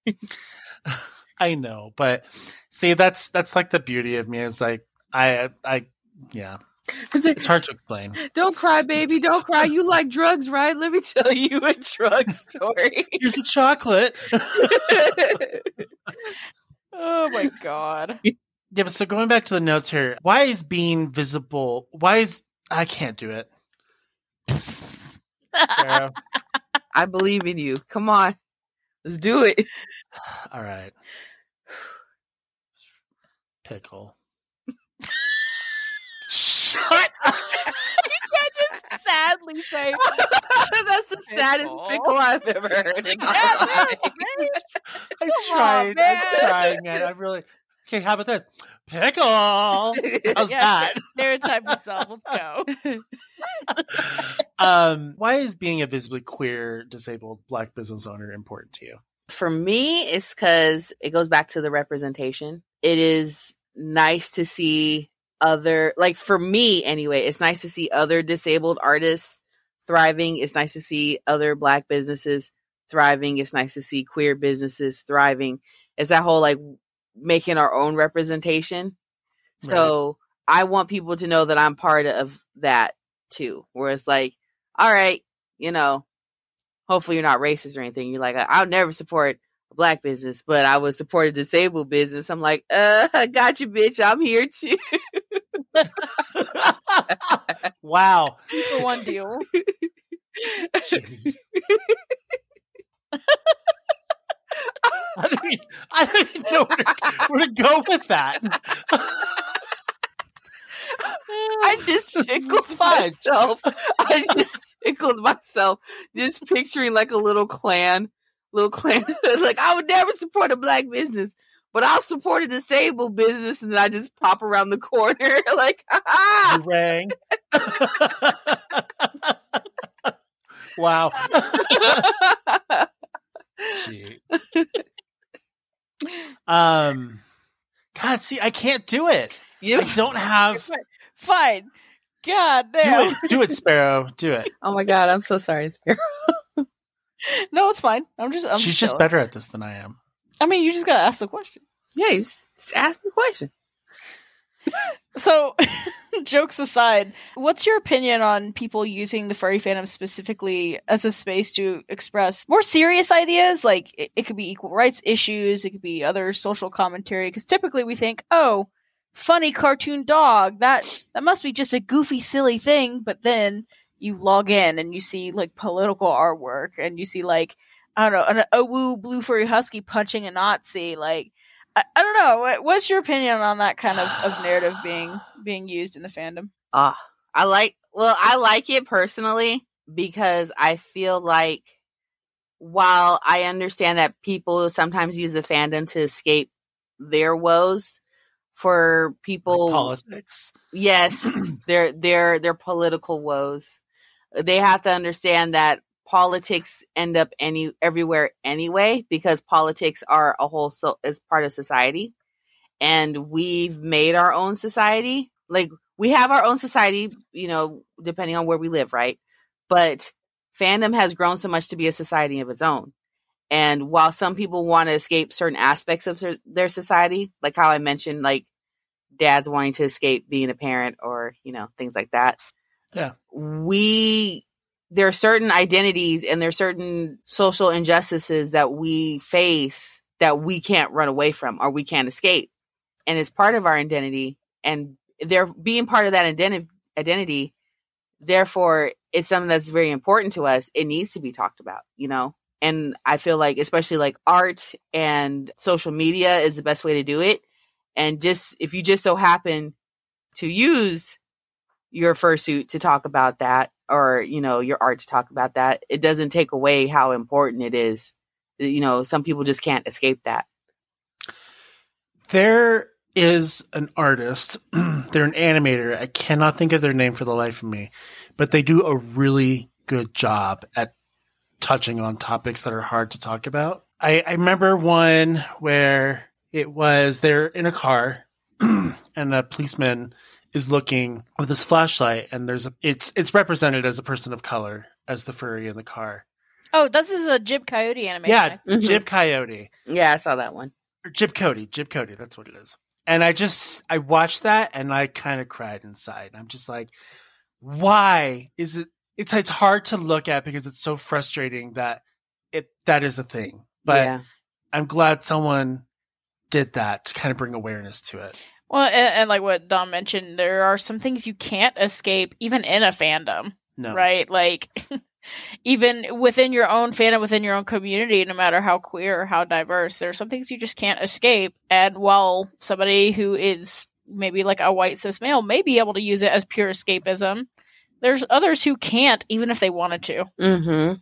I know, but see, that's that's like the beauty of me. It's like I I yeah, it's hard to explain. Don't cry, baby. Don't cry. You like drugs, right? Let me tell you a drug story. Here's the chocolate. Oh my god. Yeah, but so going back to the notes here, why is being visible? Why is I can't do it. Sparrow. I believe in you. Come on. Let's do it. All right. Pickle. Shut up. You can't just sadly say That's the saddest pickle. pickle I've ever heard in my Yeah, life. I'm Come on, trying. man. I'm trying, man. I'm really okay. How about this? Pickle. How's Yeah, that? stereotype yourself. Let's go. Um, why is being a visibly queer, disabled Black business owner important to you? For me, it's because it goes back to the representation. It is nice to see other, like for me anyway, it's nice to see other disabled artists thriving. It's nice to see other Black businesses thriving. It's nice to see queer businesses thriving. It's that whole like making our own representation. So right. I want people to know that I'm part of that too, where it's like, all right, you know, hopefully you're not racist or anything. You're like, I'll never support a Black business, but I would support a disabled business. I'm like, uh, I got you, bitch. I'm here too. Wow. For one deal. Jeez. I don't even, I don't even know where to, where to go with that. I just tickled myself. I just tickled myself just picturing like a little clan, little clan. Like I would never support a Black business, but I'll support a disabled business, and then I just pop around the corner like, ah! You rang. Wow. Gee. Um, God, see, I can't do it. You- I don't have. Fine. God damn. Do it, do it, Sparrow. Do it. Oh my God, I'm so sorry, Sparrow. No, it's fine. I'm just. I'm She's just, just better at this than I am. I mean, you just gotta ask the question. Yeah, you just, just ask me a question. So, jokes aside, what's your opinion on people using the furry fandom specifically as a space to express more serious ideas? Like, it, it could be equal rights issues, it could be other social commentary, because typically we think, oh, funny cartoon dog, that, that must be just a goofy, silly thing, but then you log in and you see, like, political artwork, and you see, like, I don't know, an Owu blue furry husky punching a Nazi, like, I, I don't know. What's your opinion on that kind of, of narrative being being used in the fandom? Ah, uh, I like. Well, I like it personally because I feel like while I understand that people sometimes use the fandom to escape their woes, for people, like politics, yes, their their their political woes, they have to understand that politics end up any everywhere anyway, because politics are a whole so as part of society, and we've made our own society. Like we have our own society, you know, depending on where we live, right? But fandom has grown so much to be a society of its own. And while some people want to escape certain aspects of their society, like how I mentioned, like dads wanting to escape being a parent or, you know, things like that. Yeah. We there are certain identities and there are certain social injustices that we face that we can't run away from or we can't escape. And it's part of our identity. And they're being part of that identi- identity. Therefore, it's something that's very important to us. It needs to be talked about, you know? And I feel like, especially like art and social media is the best way to do it. And just, if you just so happen to use your fursuit to talk about that, or, you know, your art to talk about that, it doesn't take away how important it is. You know, some people just can't escape that. There is an artist, they're an animator. I cannot think of their name for the life of me, but they do a really good job at touching on topics that are hard to talk about. I, I remember one where it was they're in a car and a policeman is looking with his flashlight, and there's a it's it's represented as a person of color as the furry in the car. Oh, this is a Jib Coyote animation. Yeah, Mhm. Jib Coyote. Yeah, I saw that one. Or Jib Cody. Jib Cody, that's what it is. And I just I watched that and I kind of cried inside. I'm just like, why is it it's it's hard to look at because it's so frustrating that it that is a thing. But yeah. I'm glad someone did that to kind of bring awareness to it. Well, and, and like what Dom mentioned, there are some things you can't escape even in a fandom, No. right? Like, even within your own fandom, within your own community, no matter how queer or how diverse, there are some things you just can't escape. And while somebody who is maybe like a white cis male may be able to use it as pure escapism, there's others who can't, even if they wanted to. Mm-hmm.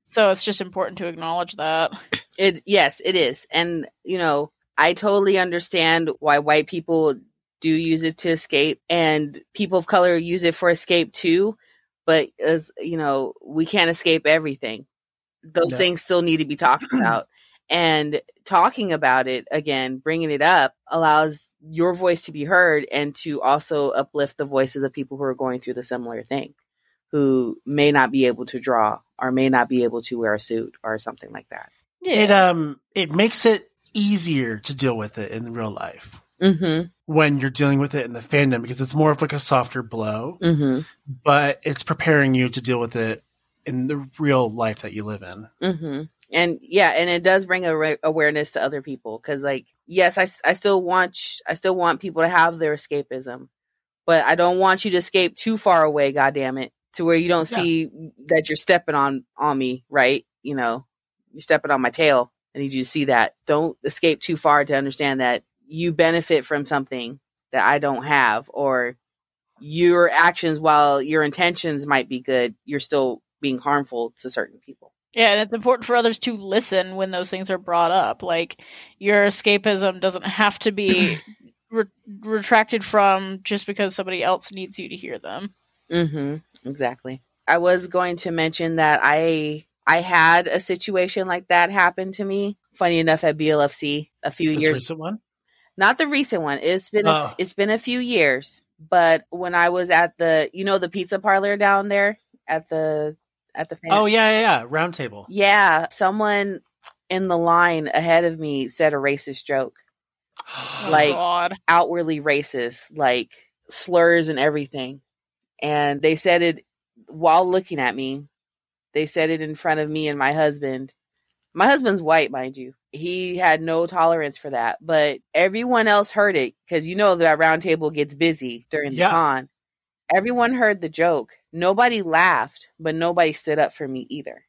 So it's just important to acknowledge that. It yes, it is. And, you know, I totally understand why white people do use it to escape and people of color use it for escape too. But as you know, we can't escape everything. Those No. things still need to be talked about. And talking about it again, bringing it up allows your voice to be heard and to also uplift the voices of people who are going through the similar thing, who may not be able to draw or may not be able to wear a suit or something like that. Yeah. It um it makes it easier to deal with it in real life Mm-hmm. when you're dealing with it in the fandom because it's more of like a softer blow, Mm-hmm. but it's preparing you to deal with it in the real life that you live in. Mm-hmm. And yeah, and it does bring a re- awareness to other people because, like, yes, I, I still want I still want people to have their escapism, but I don't want you to escape too far away. God damn it, to where you don't Yeah. see that you're stepping on on me, right? You know, you're stepping on my tail. I need you to see that. Don't escape too far to understand that you benefit from something that I don't have, or your actions, while your intentions might be good, you're still being harmful to certain people. Yeah, and it's important for others to listen when those things are brought up. Like, your escapism doesn't have to be re- retracted from just because somebody else needs you to hear them. Mm-hmm. Exactly. I was going to mention that I I had a situation like that happen to me. Funny enough, at B L F C a few This years. recent one? Not the recent one. It's been Oh. a, it's been a few years. But when I was at the, you know, the pizza parlor down there at the at the fan- Oh yeah, yeah, yeah. Round table. yeah, someone in the line ahead of me said a racist joke, Oh, Like- God. outwardly racist, like slurs and everything. And they said it while looking at me. They said it in front of me and my husband. My husband's white, mind you. He had no tolerance for that, but everyone else heard it because you know that round table gets busy during the Yeah. con. Everyone heard the joke. Nobody laughed, but nobody stood up for me either.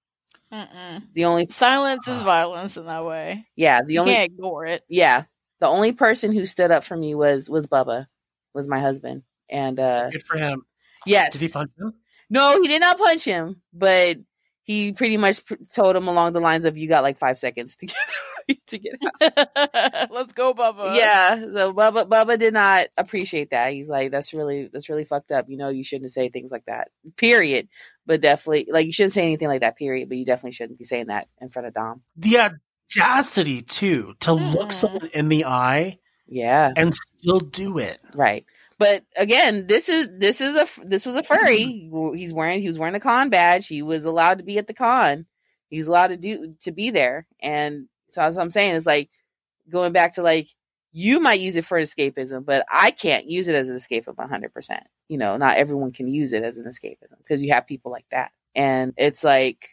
Mm-mm. The only, Silence is violence in that way. yeah, the You only, can't ignore it. yeah, the only person who stood up for me was was Bubba, was my husband, and uh, Good for him. yes, Did he punch him? no, he did not punch him, but he pretty much pr- told him along the lines of, "You got like five seconds to get to get out." Let's go, Bubba. Yeah, so Bubba Bubba did not appreciate that. He's like, "That's really that's really fucked up. You know, you shouldn't say things like that. Period. But definitely, like, you shouldn't say anything like that. Period. But you definitely shouldn't be saying that in front of Dom. The audacity too to look Mm. someone in the eye Yeah, and still do it. right. But again, this is this is a this was a furry. He's wearing he was wearing a con badge. He was allowed to be at the con. He was allowed to do to be there. And so that's what I'm saying is, like, going back to, like, you might use it for escapism, but I can't use it as an escapism one hundred percent. You know, not everyone can use it as an escapism because you have people like that. And it's like,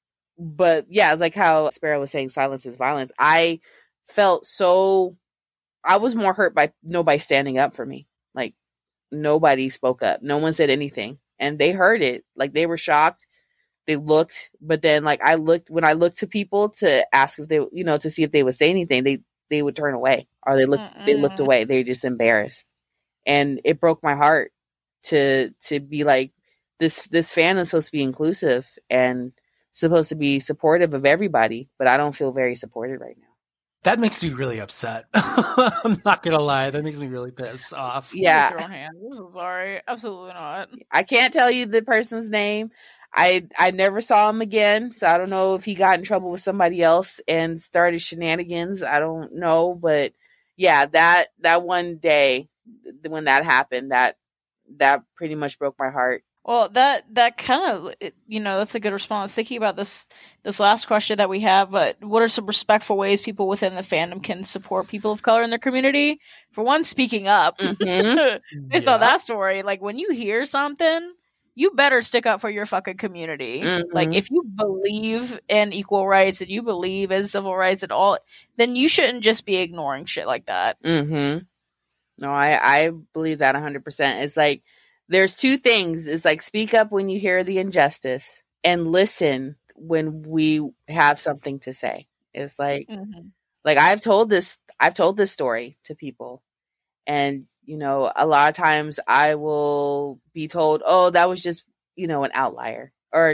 but yeah, it's like how Sparrow was saying, silence is violence. I felt so, I was more hurt by nobody standing up for me. Like, nobody spoke up. No one said anything. And they heard it. Like, they were shocked. They looked, but then, like, I looked, when I looked to people to ask if they, you know, to see if they would say anything, they, they would turn away, or they looked, they looked Mm-mm. away. They were just embarrassed. And it broke my heart to, to be like, this, this fan is supposed to be inclusive and supposed to be supportive of everybody, but I don't feel very supported right now. That makes me really upset. I'm not gonna lie. That makes me really pissed off. Yeah. With your own hand. I'm so sorry. Absolutely not. I can't tell you the person's name. I I never saw him again, so I don't know if he got in trouble with somebody else and started shenanigans. I don't know, but yeah, that that one day th- when that happened, that that pretty much broke my heart. Well, that that kind of, you know, that's a good response. Thinking about this this last question that we have, but what are some respectful ways people within the fandom can support people of color in their community? For one, speaking up. Mhm. Based on Yeah. that story, like, when you hear something, you better stick up for your fucking community. Mhm. Like, if you believe in equal rights and you believe in civil rights and all, then you shouldn't just be ignoring shit like that. Mm-hmm. No, I I believe that one hundred percent. It's like, there's two things. It's like, speak up when you hear the injustice and listen when we have something to say. It's like, Mm-hmm. like I've told this, I've told this story to people, and, you know, a lot of times I will be told, oh, that was just, you know, an outlier, or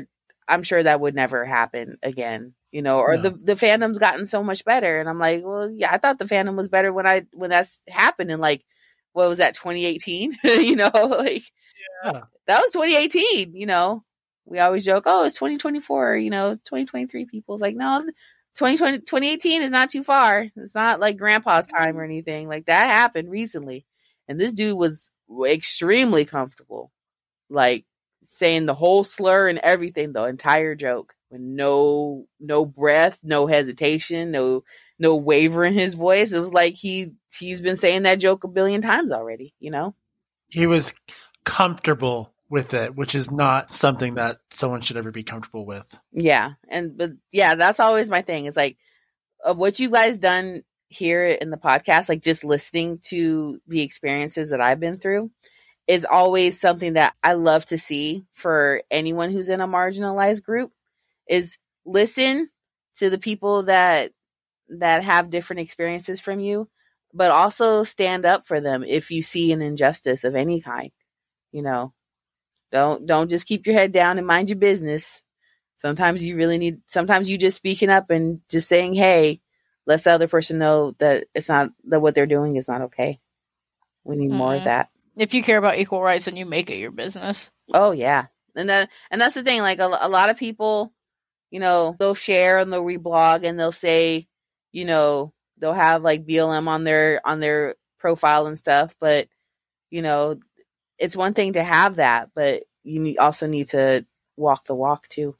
I'm sure that would never happen again, you know, or No. the, the fandom's gotten so much better. And I'm like, well, yeah, I thought the fandom was better when I, when that's happened in like, what was that, twenty eighteen? You know, like Yeah. that was twenty eighteen, you know, we always joke, oh, it's twenty twenty-four, you know, twenty twenty-three people. It's like, no, twenty twenty, twenty eighteen is not too far. It's not like grandpa's time or anything. Like that happened recently. And this dude was extremely comfortable, like saying the whole slur and everything, the entire joke with no, no breath, no hesitation, no, no waver in his voice. It was like he, he's been saying that joke a billion times already, you know? He was comfortable with it, which is not something that someone should ever be comfortable with. Yeah. And, but yeah, that's always my thing. It's like, of what you guys done here in the podcast, like just listening to the experiences that I've been through is always something that I love to see for anyone who's in a marginalized group, is listen to the people that, that have different experiences from you, but also stand up for them if you see an injustice of any kind. You know, don't, don't just keep your head down and mind your business. Sometimes you really need, sometimes you just speaking up and just saying, hey, let the other person know that it's not, that what they're doing is not okay. We need mm-hmm. more of that. If you care about equal rights, then you make it your business. Oh yeah. And that, and that's the thing. Like a, a lot of people, you know, they'll share and they'll reblog and they'll say, you know, they'll have like B L M on their, on their profile and stuff. But, you know, it's one thing to have that, but you need, also need to walk the walk too.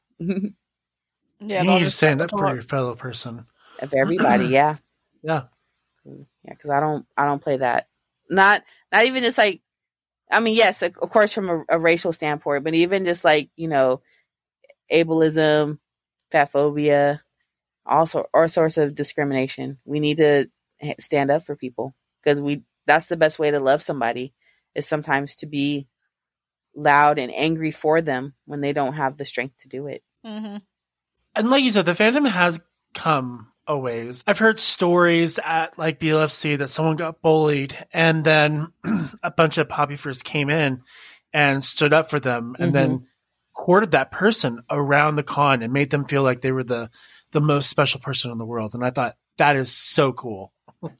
Yeah, you need to stand up for your fellow person. Of everybody, yeah. Yeah. Yeah, because I don't, I don't play that. Not, not even just like, I mean, yes, of course, from a, a racial standpoint, but even just like, you know, ableism, fat phobia, also all sorts of discrimination. We need to stand up for people because we, that's the best way to love somebody, is sometimes to be loud and angry for them when they don't have the strength to do it. Mm-hmm. And like you said, the fandom has come a ways. I've heard stories at like B L F C that someone got bullied and then a bunch of Poppyfers came in and stood up for them and mm-hmm. then courted that person around the con and made them feel like they were the, the most special person in the world. And I thought that is so cool.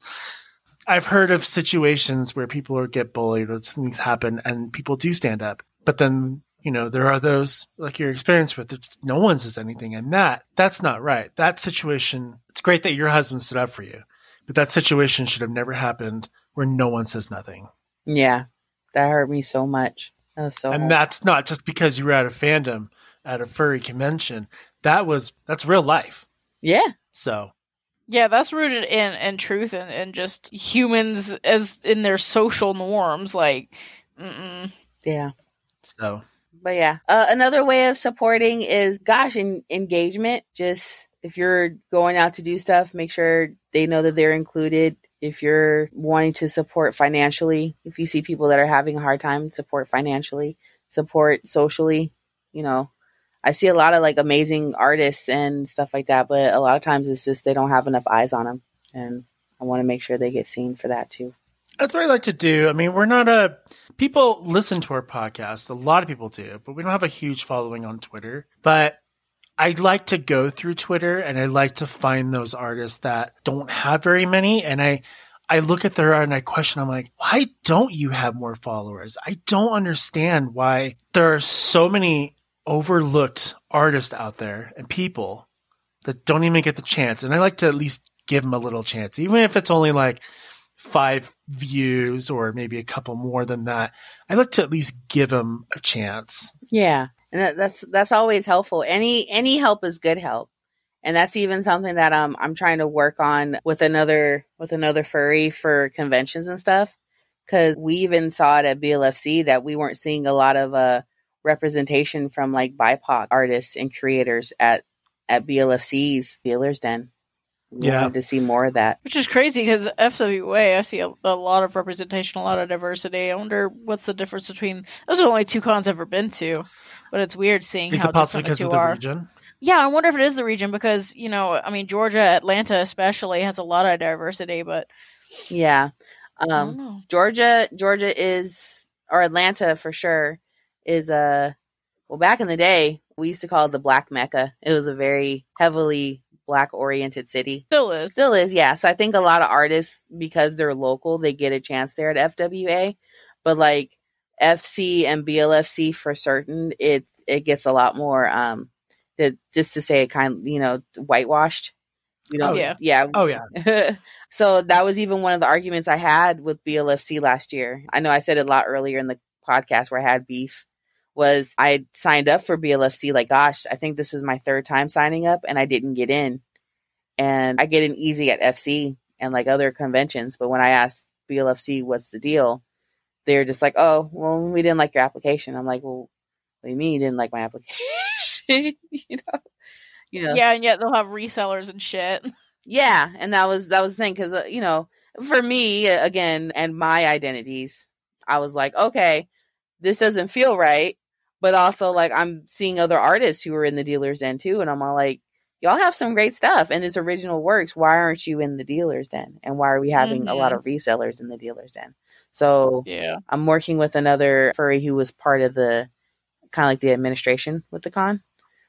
I've heard of situations where people get bullied or things happen and people do stand up, but then, you know, there are those like your experience with it, no one says anything, and that that's not right. That situation, it's great that your husband stood up for you, but that situation should have never happened where no one says nothing. Yeah, that hurt me so much. That was so and hard. That's not just because you were at a fandom, at a furry convention. That was, that's real life. Yeah. So. Yeah, that's rooted in, in truth and, and just humans as in their social norms. Like, mm-mm. Yeah. So. But yeah, uh, another way of supporting is, gosh, in, engagement. Just if you're going out to do stuff, make sure they know that they're included. If you're wanting to support financially, if you see people that are having a hard time, support financially, support socially. You know, I see a lot of like amazing artists and stuff like that, but a lot of times it's just they don't have enough eyes on them. And I want to make sure they get seen for that too. That's what I like to do. I mean, we're not a, people listen to our podcast. A lot of people do, but we don't have a huge following on Twitter. But I like to go through Twitter and I like to find those artists that don't have very many. And I, I look at their art and I question, I'm like, why don't you have more followers? I don't understand why there are so many overlooked artists out there and people that don't even get the chance. And I like to at least give them a little chance, even if it's only like five views or maybe a couple more than that. I like to at least give them a chance. Yeah. And that, that's, that's always helpful. Any, any help is good help. And that's even something that um, I'm trying to work on with another, with another furry for conventions and stuff. Cause we even saw it at B L F C that we weren't seeing a lot of uh, representation from like B I P O C artists and creators at, at B L F C's Dealer's Den. We yeah. wanted to see more of that. Which is crazy because F W A, I see a, a lot of representation, a lot of diversity. I wonder what's the difference between, those are the only two cons I've ever been to, but it's weird seeing is how it possibly different the because two of the are. region? Yeah, I wonder if it is the region because, you know, I mean, Georgia, Atlanta especially has a lot of diversity, but yeah. Um, Georgia, Georgia is, or Atlanta for sure, is, uh, well, back in the day, We used to call it the Black Mecca. It was a very heavily Black oriented city. Still is. Still is, yeah. So I think a lot of artists, because they're local, they get a chance there at F W A. But like F C and B L F C for certain, it it gets a lot more, um, it, just to say it kind of, you know, whitewashed. You know, Oh, yeah. yeah. Oh, yeah. So that was even one of the arguments I had with B L F C last year. I know I said it a lot earlier in the podcast where I had beef, was I signed up for B L F C. Like, gosh, I think this was my third time signing up and I didn't get in. And I get in easy at F C and like other conventions. But when I asked B L F C, what's the deal? They're just like, oh, well, we didn't like your application. I'm like, well, what do you mean you didn't like my application? you know, you know, Yeah, and yet they'll have resellers and shit. yeah. And that was, that was the thing. Cause uh, you know, for me again, and my identities, I was like, okay, this doesn't feel right. But also like, I'm seeing other artists who are in the dealer's den too. And I'm all like, y'all have some great stuff and it's original works. Why aren't you in the dealer's den? And why are we having Mhm. a lot of resellers in the dealer's den? So Yeah. I'm working with another furry who was part of the kind of like the administration with the con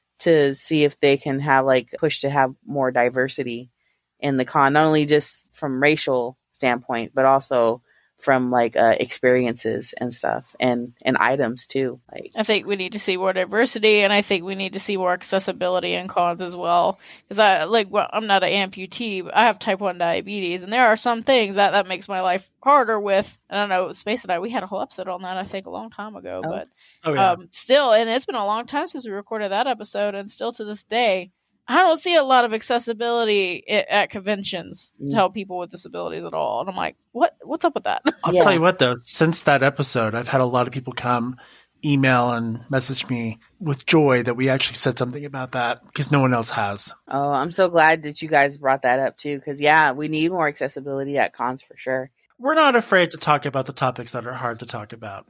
to see if they can have like push to have more diversity in the con, not only just from racial standpoint, but also from like uh, experiences and stuff and, and items too. Like, I think we need to see more diversity, and I think we need to see more accessibility in cons as well. Because I like, well, I'm not an amputee, but I have type one diabetes, and there are some things that that makes my life harder with. I don't know, Space and I, we had a whole episode on that, I think, a long time ago. Oh. But Oh, yeah. um, still, and it's been a long time since we recorded that episode, and still to this day, I don't see a lot of accessibility I- at conventions Mm. to help people with disabilities at all. And I'm like, what? What's up with that? I'll Yeah. tell you what, though, since that episode, I've had a lot of people come email and message me with joy that we actually said something about that because no one else has. oh, I'm so glad that you guys brought that up too. Cause yeah, we need more accessibility at cons for sure. We're not afraid to talk about the topics that are hard to talk about.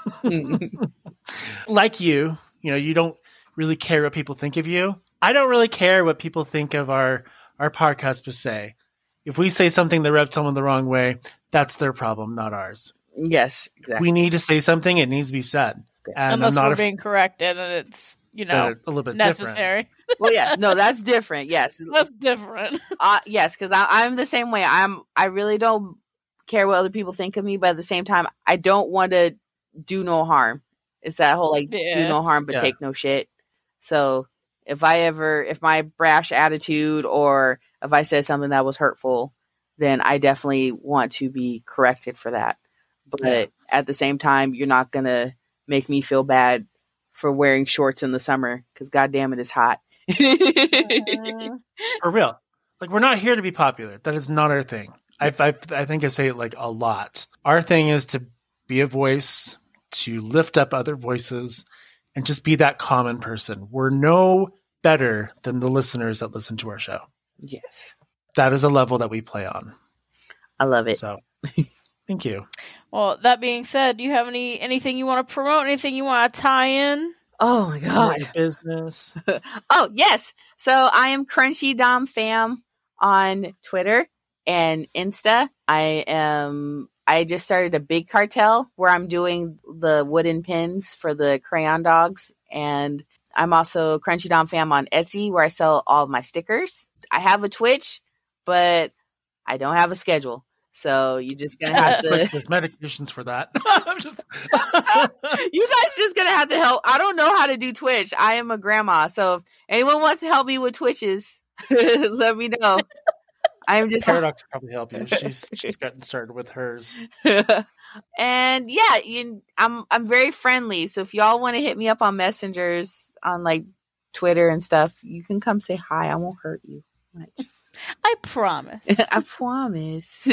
Like you, you know, you don't really care what people think of you. I don't really care what people think of our, our podcast per se. If we say something that rubs someone the wrong way, that's their problem, not ours. Yes, exactly. We need to say something, it needs to be said. And Unless I'm we're not being corrected and it's, you a, know, a little bit different. necessary. Well, yeah, no, that's different. Yes. That's different. Uh, yes, because I'm the same way. I'm. I really don't care what other people think of me, but at the same time, I don't want to do no harm. It's that whole like do Yeah. no harm but Yeah. take no shit. So if I ever, if my brash attitude or if I said something that was hurtful, then I definitely want to be corrected for that. But Yeah. at the same time, you're not gonna make me feel bad for wearing shorts in the summer because goddamn it is hot. Uh, For real. Like, we're not here to be popular. That is not our thing. I, I, I think I say it like a lot. Our thing is to be a voice, to lift up other voices, and just be that common person. We're no better than the listeners that listen to our show. Yes, That is a level that we play on. I love it. So, thank you. well, that being said, do you have any anything you want to promote? Anything you want to tie in? Oh my god. My business. Oh, yes. So I am Crunchy Dom Fam on Twitter and Insta. I am I just started a big cartel where I'm doing the wooden pins for the crayon dogs. And I'm also Crunchy Dom Fam on Etsy where I sell all of my stickers. I have a Twitch, but I don't have a schedule. So you just gonna have Like, to there's medications for that. I'm just. you guys just gonna have to help. I don't know how to do Twitch. I am a grandma. So if anyone wants to help me with Twitches, let me know. I'm just Paradox can probably help you. She's she's gotten started with hers. and yeah, you, I'm I'm very friendly. So if y'all want to hit me up on messengers on like Twitter and stuff, you can come say hi. I won't hurt you. I promise. I promise.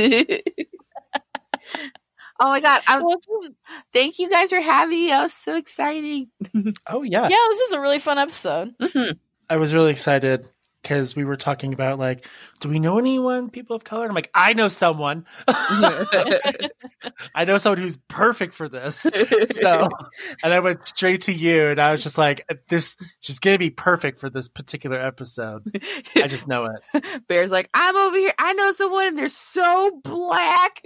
Oh my god! I'm, Well, thank you guys for having me. That was so exciting. Oh yeah. yeah, this is a really fun episode. Mhm. I was really excited because we were talking about like, do we know anyone people of color? And I'm like, I know someone. I know someone who's perfect for this. So, and I went straight to you, and I was just like, this, she's gonna be perfect for this particular episode. I just know it. Bear's like, I'm over here. I know someone, and they're so black.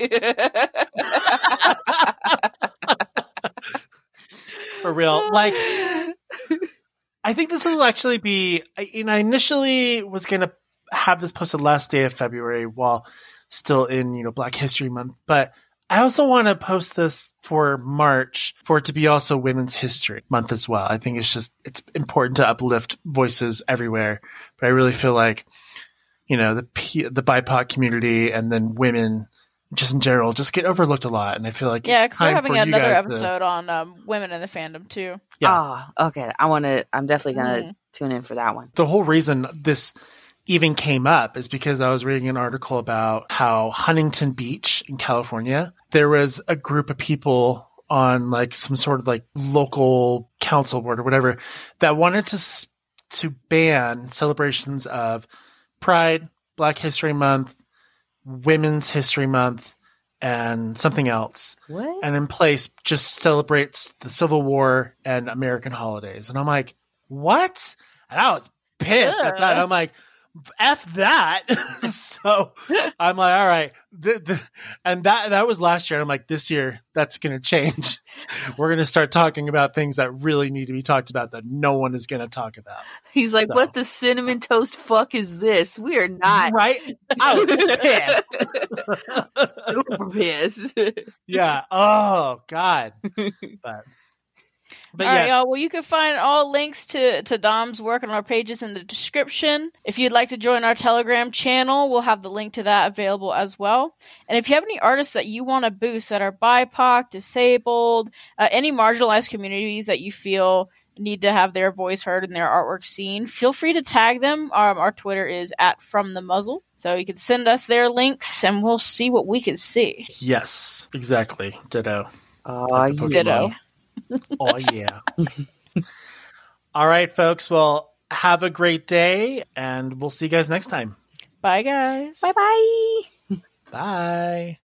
For real. Like, I think this will actually be, I- you know, I initially was going to have this posted last day of February while still in, you know, Black History Month, but I also want to post this for March for it to be also Women's History Month as well. I think it's just, it's important to uplift voices everywhere, but I really feel like, you know, the P- the B I P O C community and then women just in general just get overlooked a lot. And I feel like Yeah, it's because we're time having for you another guys episode on um, women in the fandom too. Yeah. Oh, okay. I want to, I'm definitely going to Mm. tune in for that one. The whole reason this even came up is because I was reading an article about how Huntington Beach in California, there was a group of people on like some sort of like local council board or whatever that wanted to s- to ban celebrations of Pride, Black History Month, Women's History Month, and something else. What? And in place just celebrates the Civil War and American holidays. And I'm like, what? And I was pissed at that. I'm like, F that. So I'm like, all right. The, the, and that that was last year. I'm like, this year, that's going to change. We're going to start talking about things that really need to be talked about that no one is going to talk about. He's like, So. what the cinnamon toast fuck is this? We are not. Right? I was pissed. Super pissed. Yeah. Oh, God. But. But All yeah, right, y'all. Well, you can find all links to, to Dom's work on our pages in the description. If you'd like to join our Telegram channel, we'll have the link to that available as well. And if you have any artists that you want to boost that are B I P O C, disabled, uh, any marginalized communities that you feel need to have their voice heard and their artwork seen, feel free to tag them. Um, our Twitter is at From the Muzzle. So you can send us their links and we'll see what we can see. yes, exactly. Ditto. Oh, Like the Pokemon. Ditto. Oh, yeah. All right, folks. Well, have a great day, and we'll see you guys next time. Bye, guys. Bye bye. Bye.